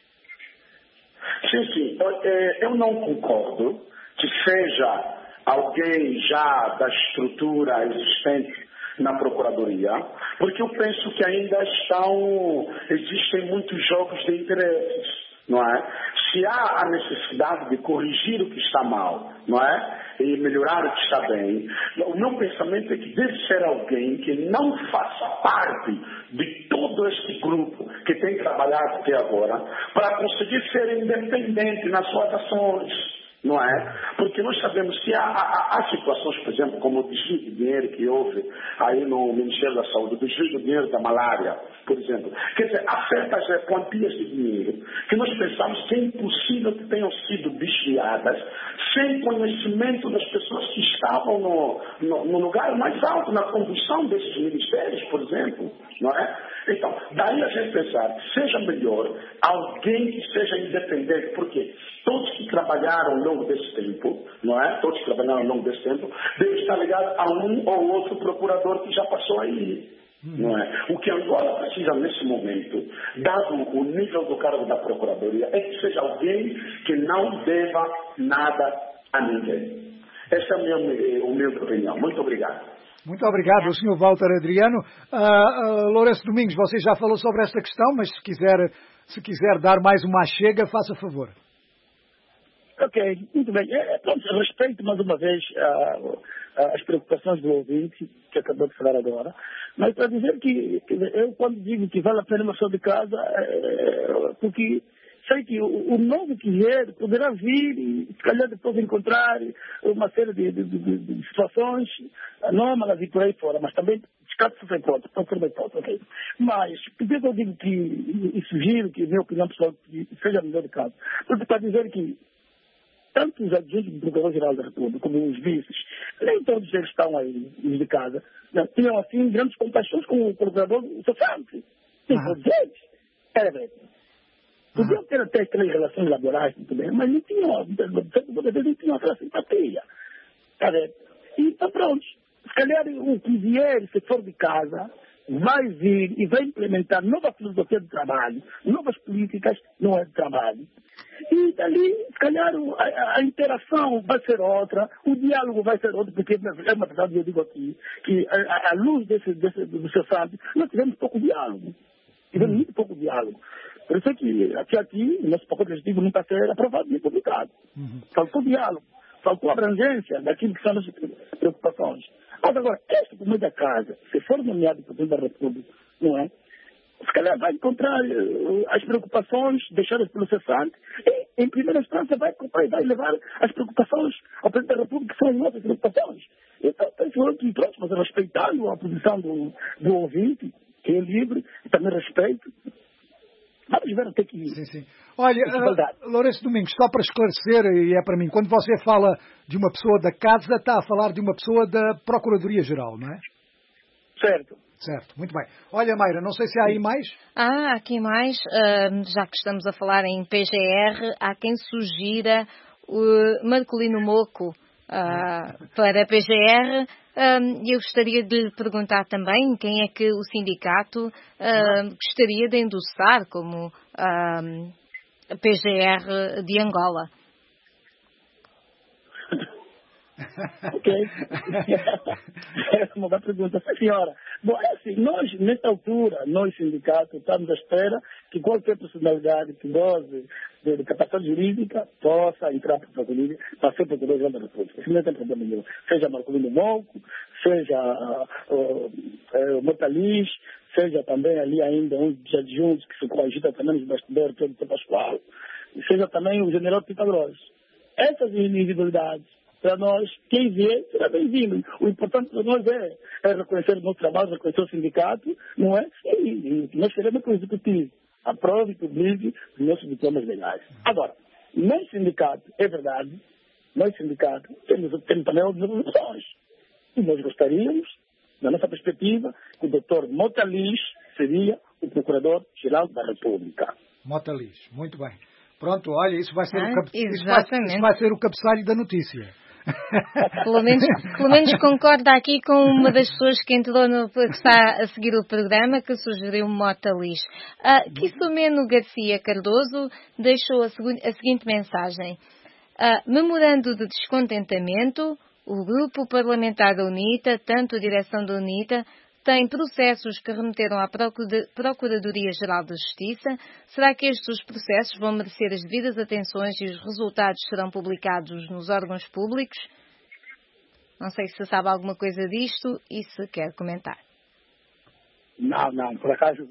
Sim. Eu não concordo que seja alguém já da estrutura existente na Procuradoria, porque eu penso que ainda existem muitos jogos de interesses, não é? Se há a necessidade de corrigir o que está mal, não é? E melhorar o que está bem, o meu pensamento é que deve ser alguém que não faça parte de todo este grupo que tem trabalhado até agora para conseguir ser independente nas suas ações. Não é? Porque nós sabemos que há situações, por exemplo, como o desvio de dinheiro que houve aí no Ministério da Saúde, o desvio de dinheiro da malária, por exemplo. Quer dizer, há certas quantias de dinheiro que nós pensamos que é impossível que tenham sido desviadas sem conhecimento das pessoas que estavam no lugar mais alto, na condução desses ministérios, por exemplo. Não é? Então, daí a gente pensar que seja melhor alguém que seja independente, porque todos que trabalharam ao longo desse tempo, não é? Todos que trabalharam ao longo desse tempo, devem estar ligados a um ou outro procurador que já passou aí. Não é? O que Angola precisa nesse momento, dado o nível do cargo da Procuradoria, é que seja alguém que não deva nada a ninguém. Essa é a minha opinião. Muito obrigado. Muito obrigado, Sr. Walter Adriano. Lourenço Domingos, você já falou sobre esta questão, mas se quiser dar mais uma chega, faça favor. Ok, muito bem. Pronto, respeito mais uma vez as preocupações do ouvinte, que acabou de falar agora, mas para dizer que eu quando digo que vale a pena uma pessoa de casa, porque sei que o novo que vier poderá vir e se calhar depois encontrar uma série de situações anómalas e por aí fora, mas também descarto-se sem pronto, pode ser bem pronto, ok? Mas, por que eu digo que sugiro que a minha opinião pessoal que seja melhor de casa? Porque para dizer que tanto os adjuntos do Procurador-Geral da República como os vices, nem todos eles estão aí de casa, não, tinham assim grandes compaixões com o Procurador Sofrante. Nem todos eles. Era bem. Podiam ter até aquelas relações laborais, muito bem, mas não tinham, muitas vezes não tinham aquela simpatia. Tá vendo? E então pronto. Se calhar o que vier, se for de casa, vai vir e vai implementar nova filosofia de trabalho, novas políticas, não é de trabalho. E dali, se calhar, a interação vai ser outra, o diálogo vai ser outro, porque é uma verdade, eu digo aqui, que à luz do seu sábio, nós tivemos pouco diálogo. Tivemos muito pouco diálogo. Por isso é que aqui o nosso pacote legislativo nunca será aprovado nem publicado. Faltou diálogo, faltou abrangência daquilo que são as preocupações. Mas agora, este primeiro da casa, se for nomeado presidente da República, não é? Se calhar vai encontrar as preocupações deixadas pelo cessante e, em primeira instância, vai levar as preocupações ao presidente da República, que são as nossas preocupações. Então, penso que, pronto, mas respeitando a posição do ouvinte, que é livre, e também respeito, vamos ver até que... Sim. Olha, Lourenço Domingos, só para esclarecer, e é para mim, quando você fala de uma pessoa da casa, está a falar de uma pessoa da Procuradoria-Geral, não é? Certo, muito bem. Olha, Mayra, não sei se há aí mais. Aqui mais, já que estamos a falar em PGR, há quem sugira o Marcolino Moco para a PGR. Eu gostaria de lhe perguntar também quem é que o sindicato gostaria de endossar como a PGR de Angola. Ok. É uma boa pergunta. Senhora, bom, é assim, nós, nesta altura, nós, sindicato, estamos à espera que qualquer personalidade que goze de capacidade jurídica possa entrar para ser Procurador-Geral da República. Isso não tem problema nenhum. Seja Marcolino Moco, seja o Motalis, seja também ali ainda um dos adjuntos que se coagita também nos bastidores, que é o Pascoal, seja também o General Pitagros. Essas individualidades, para nós, quem vier será bem-vindo. O importante para nós é reconhecer o nosso trabalho, reconhecer o sindicato, não é? E nós queremos que o executivo aprove e publique os nossos diplomas legais. Agora, nós sindicato, é verdade, nós sindicato temos também outras opções. E nós gostaríamos, na nossa perspectiva, que o Dr. Motalis seria o Procurador-Geral da República. Motalis, muito bem. Pronto, olha, isso vai ser, isso vai ser o cabeçalho da notícia. Pelo menos concorda aqui com uma das pessoas que está a seguir o programa, que sugeriu Motalis. Quisomeno Garcia Cardoso deixou a seguinte mensagem. Memorando de descontentamento, o grupo parlamentar da UNITA, tanto a direção da UNITA, tem processos que remeteram à Procuradoria-Geral da Justiça. Será que estes processos vão merecer as devidas atenções e os resultados serão publicados nos órgãos públicos? Não sei se sabe alguma coisa disto e se quer comentar. Não, por acaso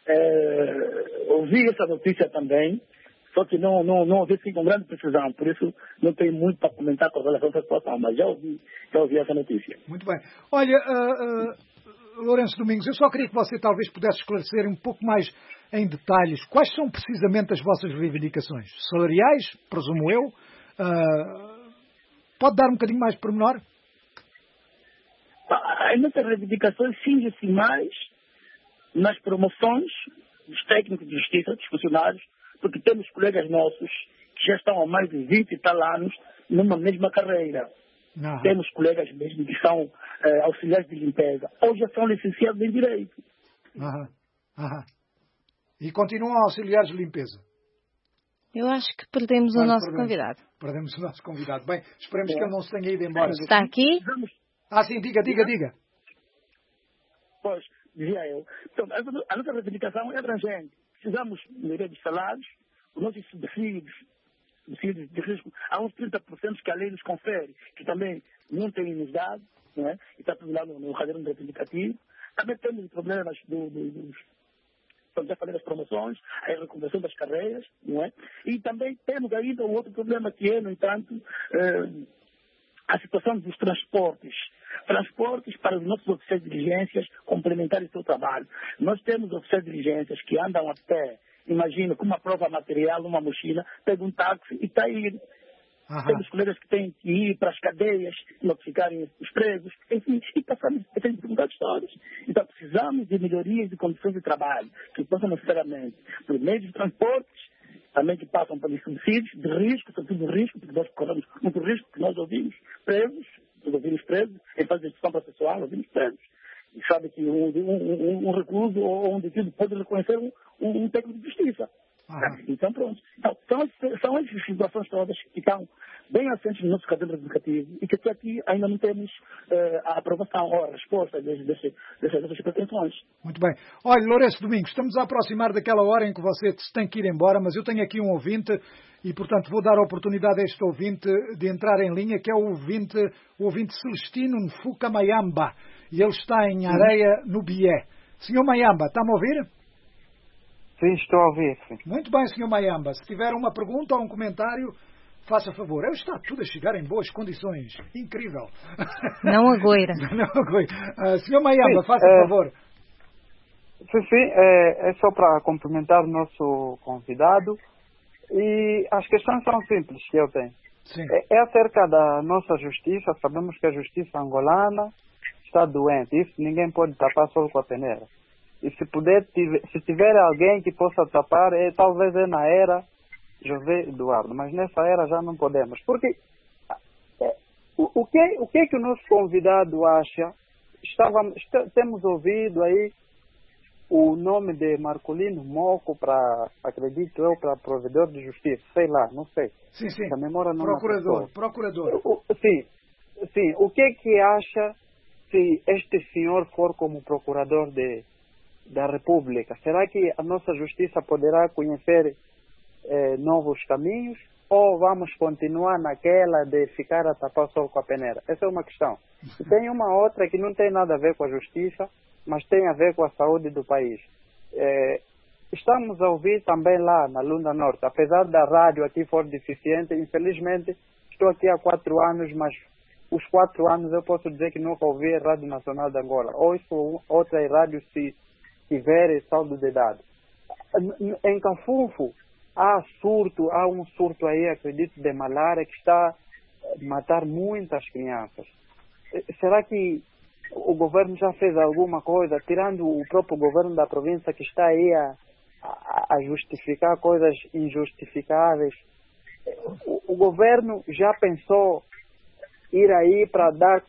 ouvi essa notícia também, só que não ouvi assim com grande precisão, por isso não tenho muito para comentar com relação a essa situação, mas já ouvi essa notícia. Muito bem. Olha, Lourenço Domingos, eu só queria que você talvez pudesse esclarecer um pouco mais em detalhes quais são precisamente as vossas reivindicações salariais, presumo eu. Pode dar um bocadinho mais de pormenor? As nossas reivindicações cingem-se mais nas promoções dos técnicos de justiça, dos funcionários, porque temos colegas nossos que já estão há mais de 20 e tal anos numa mesma carreira. Temos colegas mesmo que são auxiliares de limpeza, ou já são licenciados em Direito. E continuam auxiliares de limpeza? Eu acho que perdemos o nosso convidado. Perdemos o nosso convidado. Bem, esperemos que ele não se tenha ido embora. Está aqui? Sim, diga. Pois, dizia eu. Então, a nossa reivindicação é abrangente. Precisamos melhoria de salários, os nossos subsídios subsídios de risco, há uns 30% que a lei nos confere, que também não tem nos dado, não é? E está tudo lá no caderno reivindicativo. Também temos problemas já falei das promoções, a reconversão das carreiras, não é? E também temos ainda um outro problema que é, no entanto, a situação dos transportes. Transportes para os nossos oficiais de diligências complementarem o seu trabalho. Nós temos oficiais de diligências que andam a pé, imagina, com uma prova material, numa mochila, pega um táxi e está aí. Temos colegas que têm que ir para as cadeias, notificarem os presos, enfim, e passamos essas dificuldades todas. Então, precisamos de melhorias de condições de trabalho, que passam necessariamente por meios de transportes, também que passam pelos subsídios de risco, sobretudo de risco, porque nós corremos muito risco, que nós ouvimos presos, em fase de execução processual, ouvimos presos. E sabe que um recluso ou um detido pode reconhecer um técnico de justiça. Então, pronto. Então, são essas situações todas que estão bem assentes no nosso caderno educativo e que até aqui ainda não temos a aprovação ou a resposta dessas pretensões. Muito bem. Olha, Lourenço Domingos, estamos a aproximar daquela hora em que você tem que ir embora, mas eu tenho aqui um ouvinte e, portanto, vou dar a oportunidade a este ouvinte de entrar em linha, que é o ouvinte Celestino Nfuka Mayamba, e ele está em Areia, no Bié. Senhor Mayamba, está-me a ouvir? Sim, estou a ouvir. Sim. Muito bem, Sr. Mayamba. Se tiver uma pergunta ou um comentário, faça favor. Está tudo a chegar em boas condições. Incrível. Não agoira. Não agoira. Sr. Mayamba, faça favor. Sim. É só para cumprimentar o nosso convidado. E as questões são simples que eu tenho. Sim. É acerca da nossa justiça. Sabemos que a justiça angolana está doente. Isso ninguém pode tapar só com a peneira. E se tiver alguém que possa tapar, talvez na era José Eduardo, mas nessa era já não podemos. Porque o que o nosso convidado acha? Temos ouvido aí o nome de Marcolino Moco acredito eu, para provedor de justiça, sei lá, não sei. Sim. A memória não Procurador. Sim. O que acha se este senhor for como procurador da República? Será que a nossa justiça poderá conhecer novos caminhos ou vamos continuar naquela de ficar a tapar o sol com a peneira? Essa é uma questão. E tem uma outra que não tem nada a ver com a justiça, mas tem a ver com a saúde do país. Estamos a ouvir também lá na Lunda Norte, apesar da rádio aqui for deficiente, infelizmente estou aqui há 4 anos, mas os 4 anos eu posso dizer que nunca ouvi a Rádio Nacional de Angola. Ou isso, outra rádio se tiver saldo de dados. Em Cafunfo há um surto aí, acredito, de malária que está a matar muitas crianças. Será que o governo já fez alguma coisa, tirando o próprio governo da província que está aí a justificar coisas injustificáveis? O governo já pensou ir aí para dar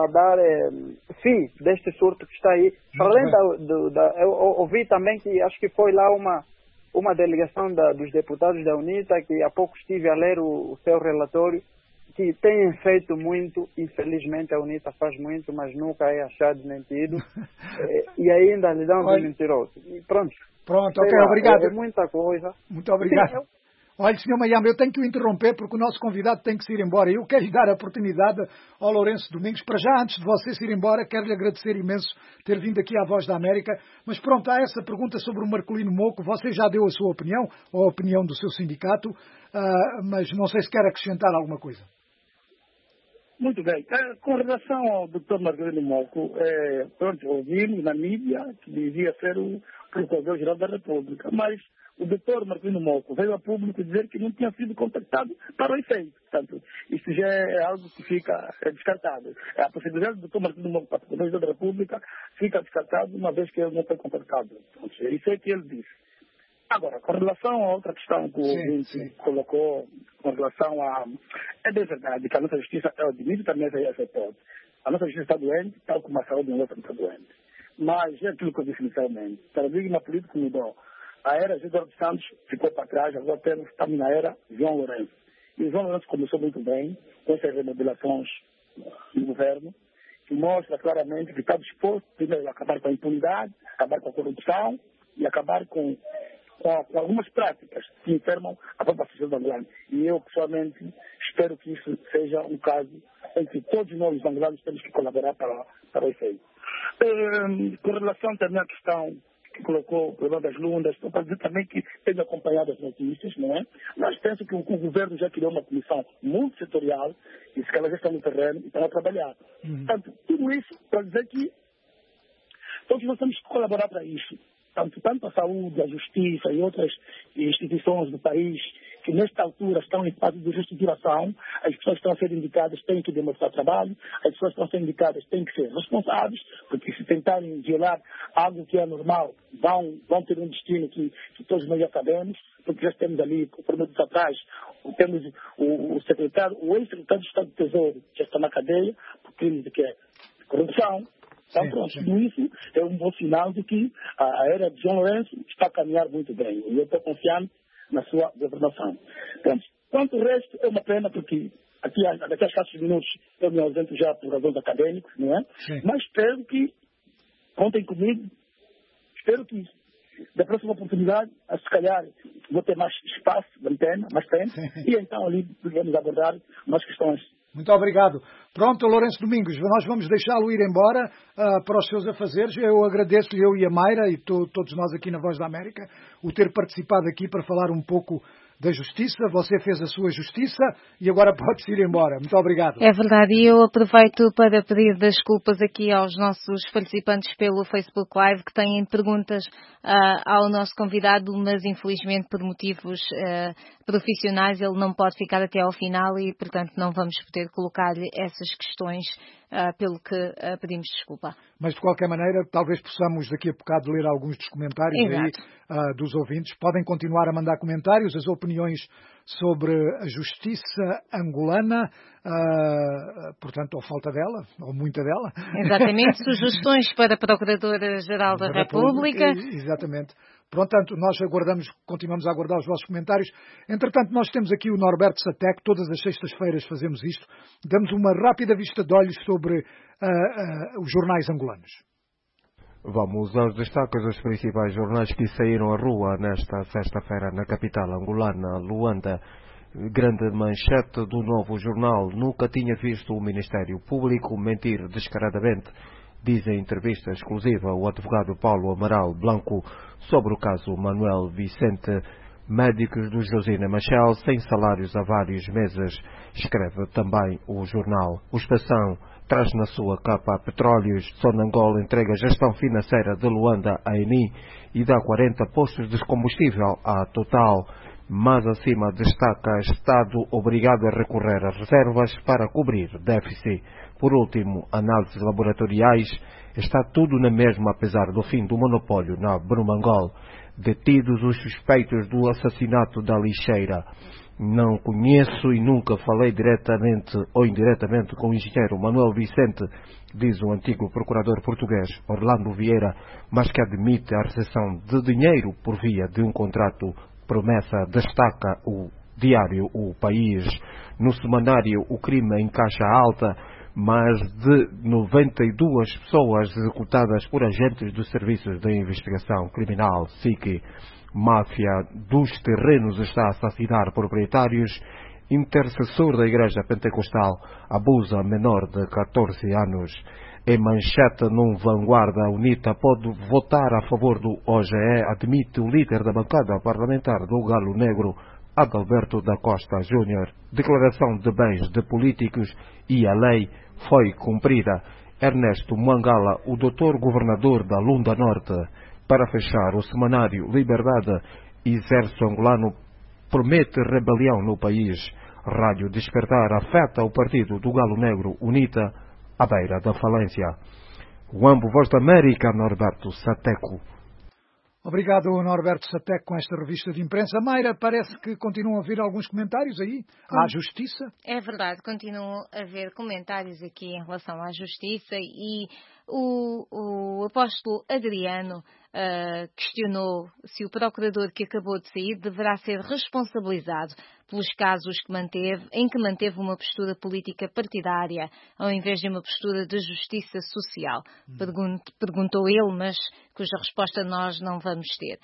fim deste surto que está aí. Para além eu ouvi também que acho que foi lá uma delegação dos deputados da UNITA, que há pouco estive a ler o seu relatório, que tem feito muito. Infelizmente a UNITA faz muito, mas nunca é achado mentido. E ainda lhe dão de mentiroso. E pronto, ok, obrigado. É muita coisa. Muito obrigado. Olha, Sr. Mayamba, eu tenho que o interromper porque o nosso convidado tem que se ir embora. Eu quero lhe dar a oportunidade ao Lourenço Domingos. Para já, antes de você se ir embora, quero-lhe agradecer imenso ter vindo aqui à Voz da América. Mas pronto, há essa pergunta sobre o Marcolino Moco. Você já deu a sua opinião, ou a opinião do seu sindicato, mas não sei se quer acrescentar alguma coisa. Muito bem. Com relação ao Dr. Marcolino Moco, pronto, ouvimos na mídia que devia ser o Procurador-Geral da República, mas o Dr. Marcolino Moco veio a público dizer que não tinha sido contactado para o efeito. Portanto, isso já é algo que fica descartado. A possibilidade do Dr. Marcolino Moco para o Procurador-Geral da República fica descartado uma vez que ele não foi contactado. Então, isso é que ele disse. Agora, com relação a outra questão que o ouvinte colocou, com relação a... É bem verdade que a nossa justiça, eu admito também essa hipótese. A nossa justiça está doente, tal como a saúde não está doente. Mas é aquilo que eu disse inicialmente. O paradigma político mudou. A era José Eduardo Santos ficou para trás, agora estamos na era João Lourenço. E o João Lourenço começou muito bem com essas remodelações do governo, que mostra claramente que está disposto, primeiro, a acabar com a impunidade, acabar com a corrupção e acabar com algumas práticas que enfermam a própria sociedade angolana. E eu, pessoalmente, espero que isso seja um caso em que todos nós, os angolanos, temos que colaborar para o efeito. Com relação também à questão que colocou o problema das lundas, estou para dizer também que tenho acompanhado as notícias, não é? Mas penso que o governo já criou uma comissão muito setorial e se calhar já está no terreno e estão a trabalhar. Portanto, tudo isso para dizer que todos nós temos que colaborar para isso. Tanto a saúde, a justiça e outras instituições do país que nesta altura estão em fase de reestruturação, as pessoas que estão a ser indicadas têm que demonstrar trabalho, as pessoas que estão a ser indicadas têm que ser responsáveis, porque se tentarem violar algo que é normal, vão ter um destino que todos nós já sabemos, porque já temos ali, por meses atrás, temos o ex-secretário de Estado do Tesouro, que já está na cadeia, por crimes de corrupção. Então, pronto, tudo isso é um bom sinal de que a era de João Lourenço está a caminhar muito bem. E eu estou confiante na sua governação. Pronto. Quanto ao resto, é uma pena, porque daqui a escassos minutos eu me ausento já por razões acadêmicas, não é? Sim. Mas espero que, contem comigo, espero que da próxima oportunidade, se calhar, vou ter mais espaço de antena, mais tempo, e então ali podemos abordar umas questões. Muito obrigado. Pronto, Lourenço Domingos, nós vamos deixá-lo ir embora para os seus afazeres. Eu agradeço-lhe, eu e a Mayra, e todos nós aqui na Voz da América, o ter participado aqui para falar um pouco da justiça. Você fez a sua justiça e agora pode-se ir embora. Muito obrigado. É verdade, e eu aproveito para pedir desculpas aqui aos nossos participantes pelo Facebook Live que têm perguntas ao nosso convidado, mas infelizmente por motivos profissionais ele não pode ficar até ao final e, portanto, não vamos poder colocar-lhe essas questões, pelo que pedimos desculpa. Mas, de qualquer maneira, talvez possamos daqui a bocado ler alguns dos comentários aí, dos ouvintes. Podem continuar a mandar comentários, as opiniões sobre a justiça angolana, portanto, ou falta dela, ou muita dela. Exatamente, sugestões para a Procuradora-Geral da República. Exatamente. Portanto, nós continuamos a aguardar os vossos comentários. Entretanto, nós temos aqui o Norberto Satec, todas as sextas-feiras fazemos isto, damos uma rápida vista de olhos sobre os jornais angolanos. Vamos aos destaques dos principais jornais que saíram à rua nesta sexta-feira na capital angolana, Luanda. Grande manchete do novo jornal: nunca tinha visto o Ministério Público mentir descaradamente, diz em entrevista exclusiva o advogado Paulo Amaral Blanco sobre o caso Manuel Vicente. Médicos do Josina Machel sem salários há vários meses, escreve também o jornal. O Expressão traz na sua capa Petróleos. Sonangol entrega gestão financeira de Luanda à ENI e dá 40 postos de combustível à Total. Mas acima destaca Estado obrigado a recorrer a reservas para cobrir déficit. Por último, análises laboratoriais. Está tudo na mesma apesar do fim do monopólio na Brumangol. Detidos os suspeitos do assassinato da lixeira. Não conheço e nunca falei diretamente ou indiretamente com o engenheiro Manuel Vicente, diz o antigo procurador português Orlando Vieira, mas que admite a recepção de dinheiro por via de um contrato promessa, destaca o diário O País. No semanário, o crime em caixa alta, mais de 92 pessoas executadas por agentes dos Serviços de Investigação Criminal, SIC. Máfia dos terrenos está a assassinar proprietários. Intercessor da Igreja Pentecostal abusa menor de 14 anos. Em manchete num Vanguarda, a UNITA pode votar a favor do OGE, admite o líder da bancada parlamentar do Galo Negro, Adalberto da Costa Júnior. Declaração de bens de políticos e a lei foi cumprida. Ernesto Mangala, o doutor governador da Lunda Norte. Para fechar, o semanário Liberdade, exército angolano promete rebelião no país. Rádio Despertar afeta o partido do Galo Negro, UNITA, à beira da falência. Wambo, Voz da América, Norberto Sateco. Obrigado, Norberto Sateco, com esta revista de imprensa. Mayra, parece que continuam a vir alguns comentários aí à Justiça. É verdade, continuam a haver comentários aqui em relação à Justiça e o apóstolo Adriano questionou se o procurador que acabou de sair deverá ser responsabilizado pelos casos em que manteve uma postura política partidária ao invés de uma postura de justiça social. Perguntou ele, mas cuja resposta nós não vamos ter.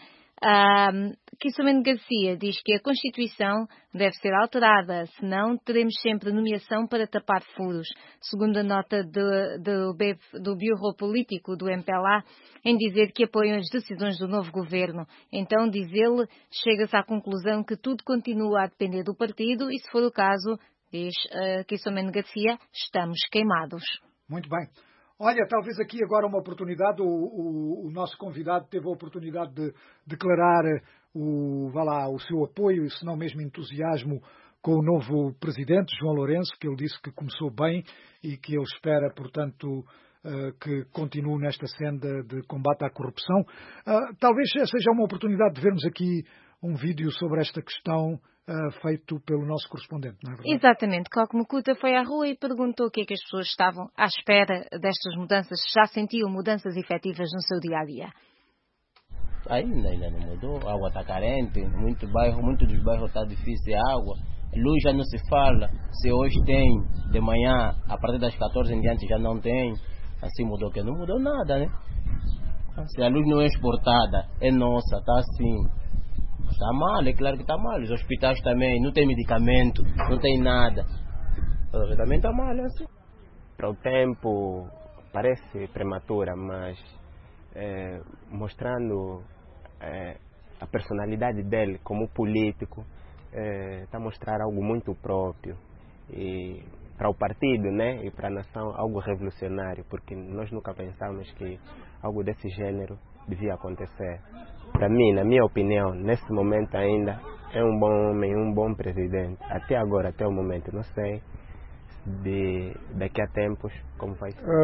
Quissamene Garcia diz que a Constituição deve ser alterada, senão teremos sempre nomeação para tapar furos. Segundo a nota do Bureau Político do MPLA, em dizer que apoiam as decisões do novo governo. Então, diz ele, chega-se à conclusão que tudo continua a depender do partido e, se for o caso, diz Quissamene Garcia, estamos queimados. Muito bem. Olha, talvez aqui agora uma oportunidade, o nosso convidado teve a oportunidade de declarar o seu apoio, se não mesmo entusiasmo, com o novo presidente, João Lourenço, que ele disse que começou bem e que ele espera, portanto, que continue nesta senda de combate à corrupção. Talvez seja uma oportunidade de vermos aqui um vídeo sobre esta questão feito pelo nosso correspondente, não é verdade? Exatamente. Kock Mukuta foi à rua e perguntou o que é que as pessoas estavam à espera destas mudanças, já sentiam mudanças efetivas no seu dia-a-dia. Ainda não mudou, a água está carente, muito dos bairros está difícil a água, luz já não se fala, se hoje tem, de manhã, a partir das 14 em diante já não tem, assim mudou que não mudou nada, né? Se a luz não é exportada, é nossa, está assim. Está mal, é claro que está mal. Os hospitais também não tem medicamento, não tem nada. Também está mal, é assim. Para o tempo parece prematura, mas mostrando a personalidade dele como político, está a mostrar algo muito próprio. E para o partido, né, e para a nação, algo revolucionário, porque nós nunca pensamos que algo desse gênero devia acontecer. Para mim, na minha opinião, nesse momento ainda, é um bom homem, um bom presidente. Até agora, até o momento, não sei daqui a tempos como vai ser.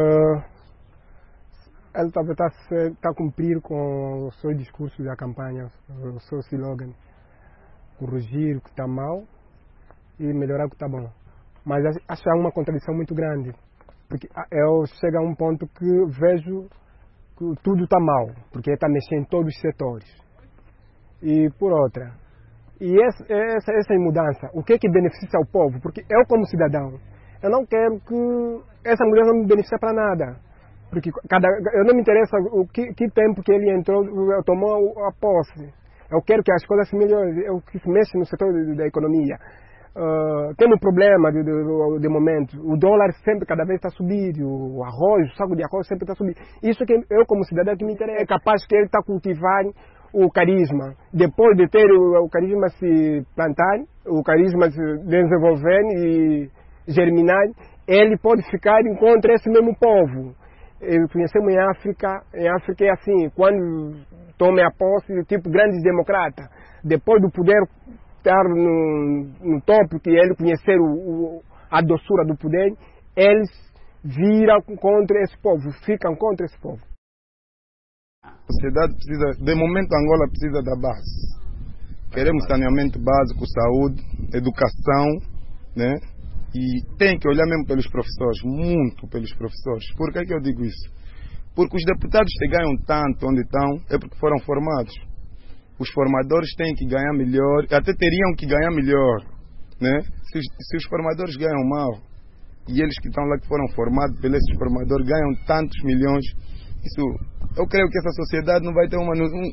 Ele talvez está a cumprir com o seu discurso da campanha, o seu slogan, corrigir o que está mal e melhorar o que está bom. Mas acho que há uma contradição muito grande, porque eu chego a um ponto que vejo tudo está mal, porque está mexendo em todos os setores. E por outra, essa mudança, o que é que beneficia o povo? Porque eu como cidadão, eu não quero que essa mudança não me beneficie para nada. Porque eu não me interessa que tempo que ele entrou, tomou a posse. Eu quero que as coisas se melhorem, que se mexa no setor da economia. Temos um problema de momento. O dólar sempre, cada vez está a subir. O arroz, o saco de arroz sempre está a subir. Isso que eu, como cidadão, que me interessa. É capaz que ele está a cultivar o carisma. Depois de ter o carisma se plantar, o carisma se desenvolver e germinar, ele pode ficar contra esse mesmo povo. Conhecemos em África é assim, quando toma a posse, tipo grandes democratas, depois do poder estar no topo, que ele conhecer a doçura do poder, eles viram contra esse povo, ficam contra esse povo. A sociedade precisa, de momento Angola precisa da base. Queremos saneamento básico, saúde, educação, né? E tem que olhar mesmo pelos professores, muito pelos professores. Por que eu digo isso? Porque os deputados que ganham tanto onde estão é porque foram formados. Os formadores têm que ganhar melhor, até teriam que ganhar melhor, né? Se os formadores ganham mal, e eles que estão lá que foram formados pelos formadores ganham tantos milhões, isso, eu creio que essa sociedade não vai ter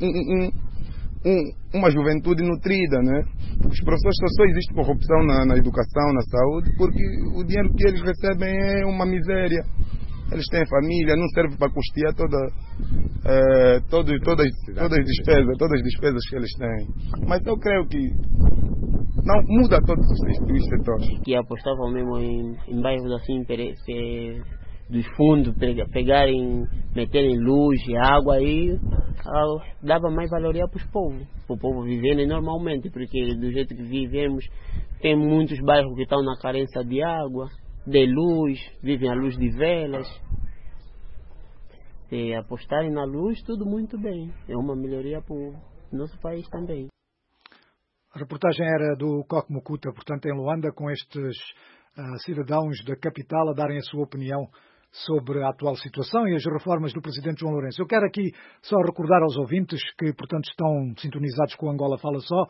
uma juventude nutrida, né? Os professores só existe corrupção na educação, na saúde, porque o dinheiro que eles recebem é uma miséria. Eles têm família, não serve para custear todas as despesas que eles têm. Mas eu creio que não muda todos os setores. Que apostavam mesmo em bairros assim, dos fundos, pegarem, meterem luz e água aí, dava mais valoria para o povo viverem normalmente, porque do jeito que vivemos, tem muitos bairros que estão na carência de água, de luz, vivem à luz de velas. Se apostarem na luz, tudo muito bem. É uma melhoria para o nosso país também. A reportagem era do Kock Mukuta, portanto, em Luanda, com estes cidadãos da capital a darem a sua opinião sobre a atual situação e as reformas do Presidente João Lourenço. Eu quero aqui só recordar aos ouvintes que, portanto, estão sintonizados com o Angola Fala Só.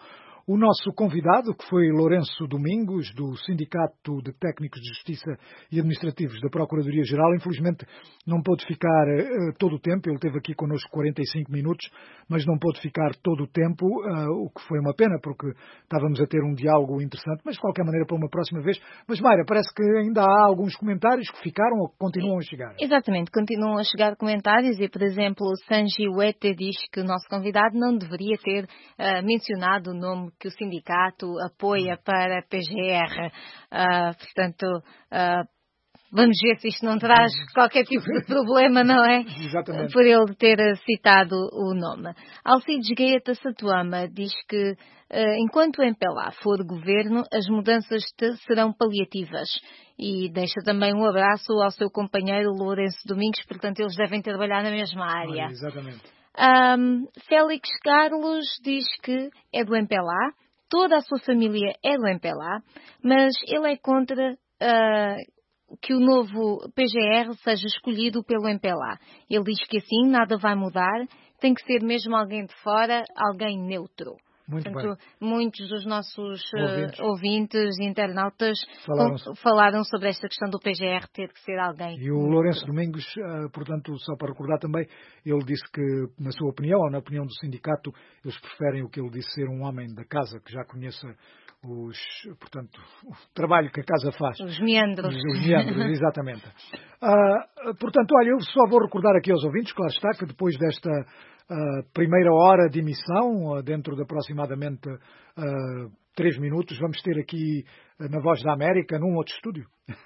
O nosso convidado, que foi Lourenço Domingos, do Sindicato de Técnicos de Justiça e Administrativos da Procuradoria-Geral, infelizmente não pôde ficar todo o tempo. Ele esteve aqui connosco 45 minutos, mas não pôde ficar todo o tempo, o que foi uma pena, porque estávamos a ter um diálogo interessante, mas de qualquer maneira para uma próxima vez. Mas, Mayra, parece que ainda há alguns comentários que ficaram ou que continuam a chegar. Exatamente, continuam a chegar comentários e, por exemplo, o Sanji Wete diz que o nosso convidado não deveria ter mencionado o nome que o sindicato apoia para a PGR. Portanto, vamos ver se isto não traz qualquer tipo de problema, não é? Exatamente. Por ele ter citado o nome. Alcides Gaeta Satuama diz que enquanto o MPLA for governo, as mudanças serão paliativas. E deixa também um abraço ao seu companheiro Lourenço Domingos, portanto eles devem trabalhar na mesma área. Exatamente. Félix Carlos diz que é do MPLA, toda a sua família é do MPLA, mas ele é contra que o novo PGR seja escolhido pelo MPLA. Ele diz que assim nada vai mudar, tem que ser mesmo alguém de fora, alguém neutro. Portanto, muitos dos nossos ouvintes e internautas falaram sobre esta questão do PGR ter que ser alguém. E o Lourenço Domingos, portanto, só para recordar também, ele disse que, na sua opinião, ou na opinião do sindicato, eles preferem o que ele disse ser um homem da casa, que já conheça o trabalho que a casa faz. Os meandros. Os meandros, exatamente. Portanto, olha, eu só vou recordar aqui aos ouvintes, claro está, que depois desta primeira hora de emissão, dentro de aproximadamente 3 minutos, vamos ter aqui na Voz da América, num outro estúdio,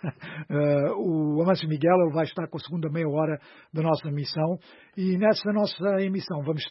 o Amâncio Miguel. Ele vai estar com a segunda meia hora da nossa emissão, e nessa nossa emissão vamos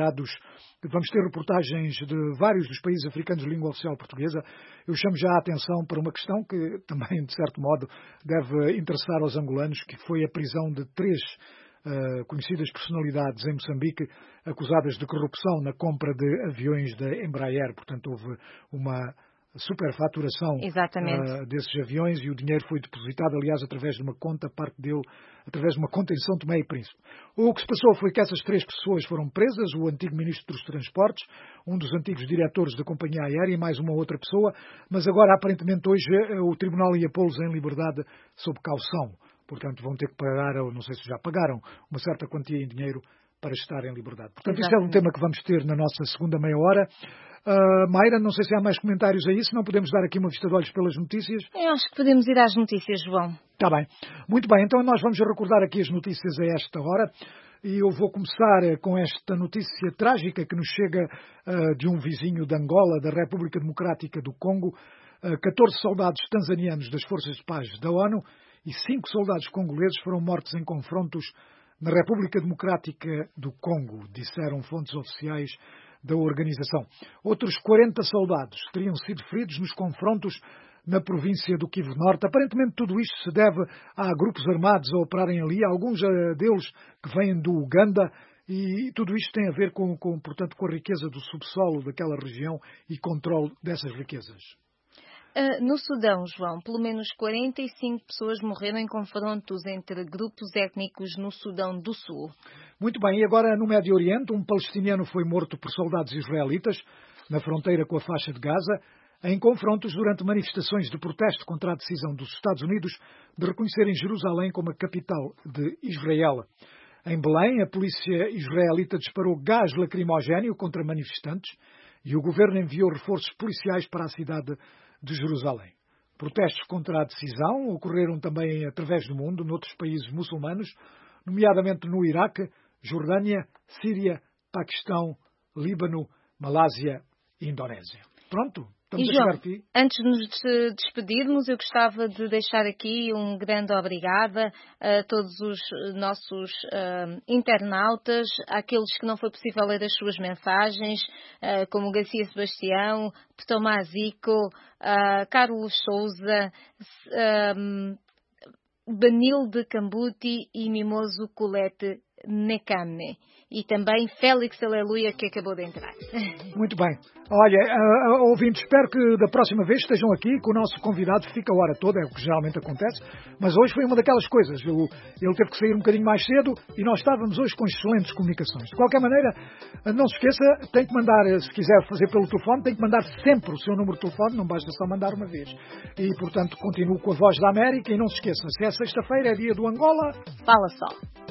ter reportagens de vários dos países africanos de língua oficial portuguesa. Eu chamo já a atenção para uma questão que também, de certo modo, deve interessar aos angolanos, que foi a prisão de 3 conhecidas personalidades em Moçambique acusadas de corrupção na compra de aviões da Embraer. Portanto, houve uma superfaturação desses aviões, e o dinheiro foi depositado, aliás, através de uma conta, parte dele, através de uma conta em São Tomé e Príncipe. O que se passou foi que essas 3 pessoas foram presas: o antigo ministro dos Transportes, um dos antigos diretores da companhia aérea e mais uma outra pessoa, mas agora, aparentemente, hoje o tribunal ia pô-los em liberdade sob caução. Portanto, vão ter que pagar, ou não sei se já pagaram, uma certa quantia em dinheiro para estar em liberdade. Portanto, isto é um tema que vamos ter na nossa segunda meia hora. Mayra, não sei se há mais comentários a isso, não podemos dar aqui uma vista de olhos pelas notícias? Eu acho que podemos ir às notícias, João. Está bem. Muito bem, então nós vamos recordar aqui as notícias a esta hora. E eu vou começar com esta notícia trágica que nos chega de um vizinho de Angola, da República Democrática do Congo. 14 soldados tanzanianos das Forças de Paz da ONU e 5 soldados congoleses foram mortos em confrontos na República Democrática do Congo, disseram fontes oficiais da organização. Outros 40 soldados teriam sido feridos nos confrontos na província do Kivu Norte. Aparentemente tudo isto se deve a grupos armados a operarem ali, alguns deles que vêm do Uganda, e tudo isto tem a ver portanto, com a riqueza do subsolo daquela região e controle dessas riquezas. No Sudão, João, pelo menos 45 pessoas morreram em confrontos entre grupos étnicos no Sudão do Sul. Muito bem, e agora no Médio Oriente, um palestiniano foi morto por soldados israelitas na fronteira com a faixa de Gaza, em confrontos durante manifestações de protesto contra a decisão dos Estados Unidos de reconhecerem Jerusalém como a capital de Israel. Em Belém, a polícia israelita disparou gás lacrimogéneo contra manifestantes e o governo enviou reforços policiais para a cidade de Jerusalém. Protestos contra a decisão ocorreram também através do mundo, noutros países muçulmanos, nomeadamente no Iraque, Jordânia, Síria, Paquistão, Líbano, Malásia e Indonésia. Pronto, estamos a chegar aqui. Antes de nos despedirmos, eu gostava de deixar aqui um grande obrigada a todos os nossos internautas, àqueles que não foi possível ler as suas mensagens, como Garcia Sebastião, Tomás Zico, Carlos Souza, Benilde Cambuti e Mimoso Colete Necame. e também Félix Aleluia, que acabou de entrar. Muito bem. Olha, ouvintes, espero que da próxima vez estejam aqui, que o nosso convidado fica a hora toda, é o que geralmente acontece, mas hoje foi uma daquelas coisas. Ele teve que sair um bocadinho mais cedo e nós estávamos hoje com excelentes comunicações. De qualquer maneira, não se esqueça, tem que mandar, se quiser fazer pelo telefone, tem que mandar sempre o seu número de telefone, não basta só mandar uma vez. E, portanto, continuo com a Voz da América e não se esqueça, se é sexta-feira, é dia do Angola, fala só.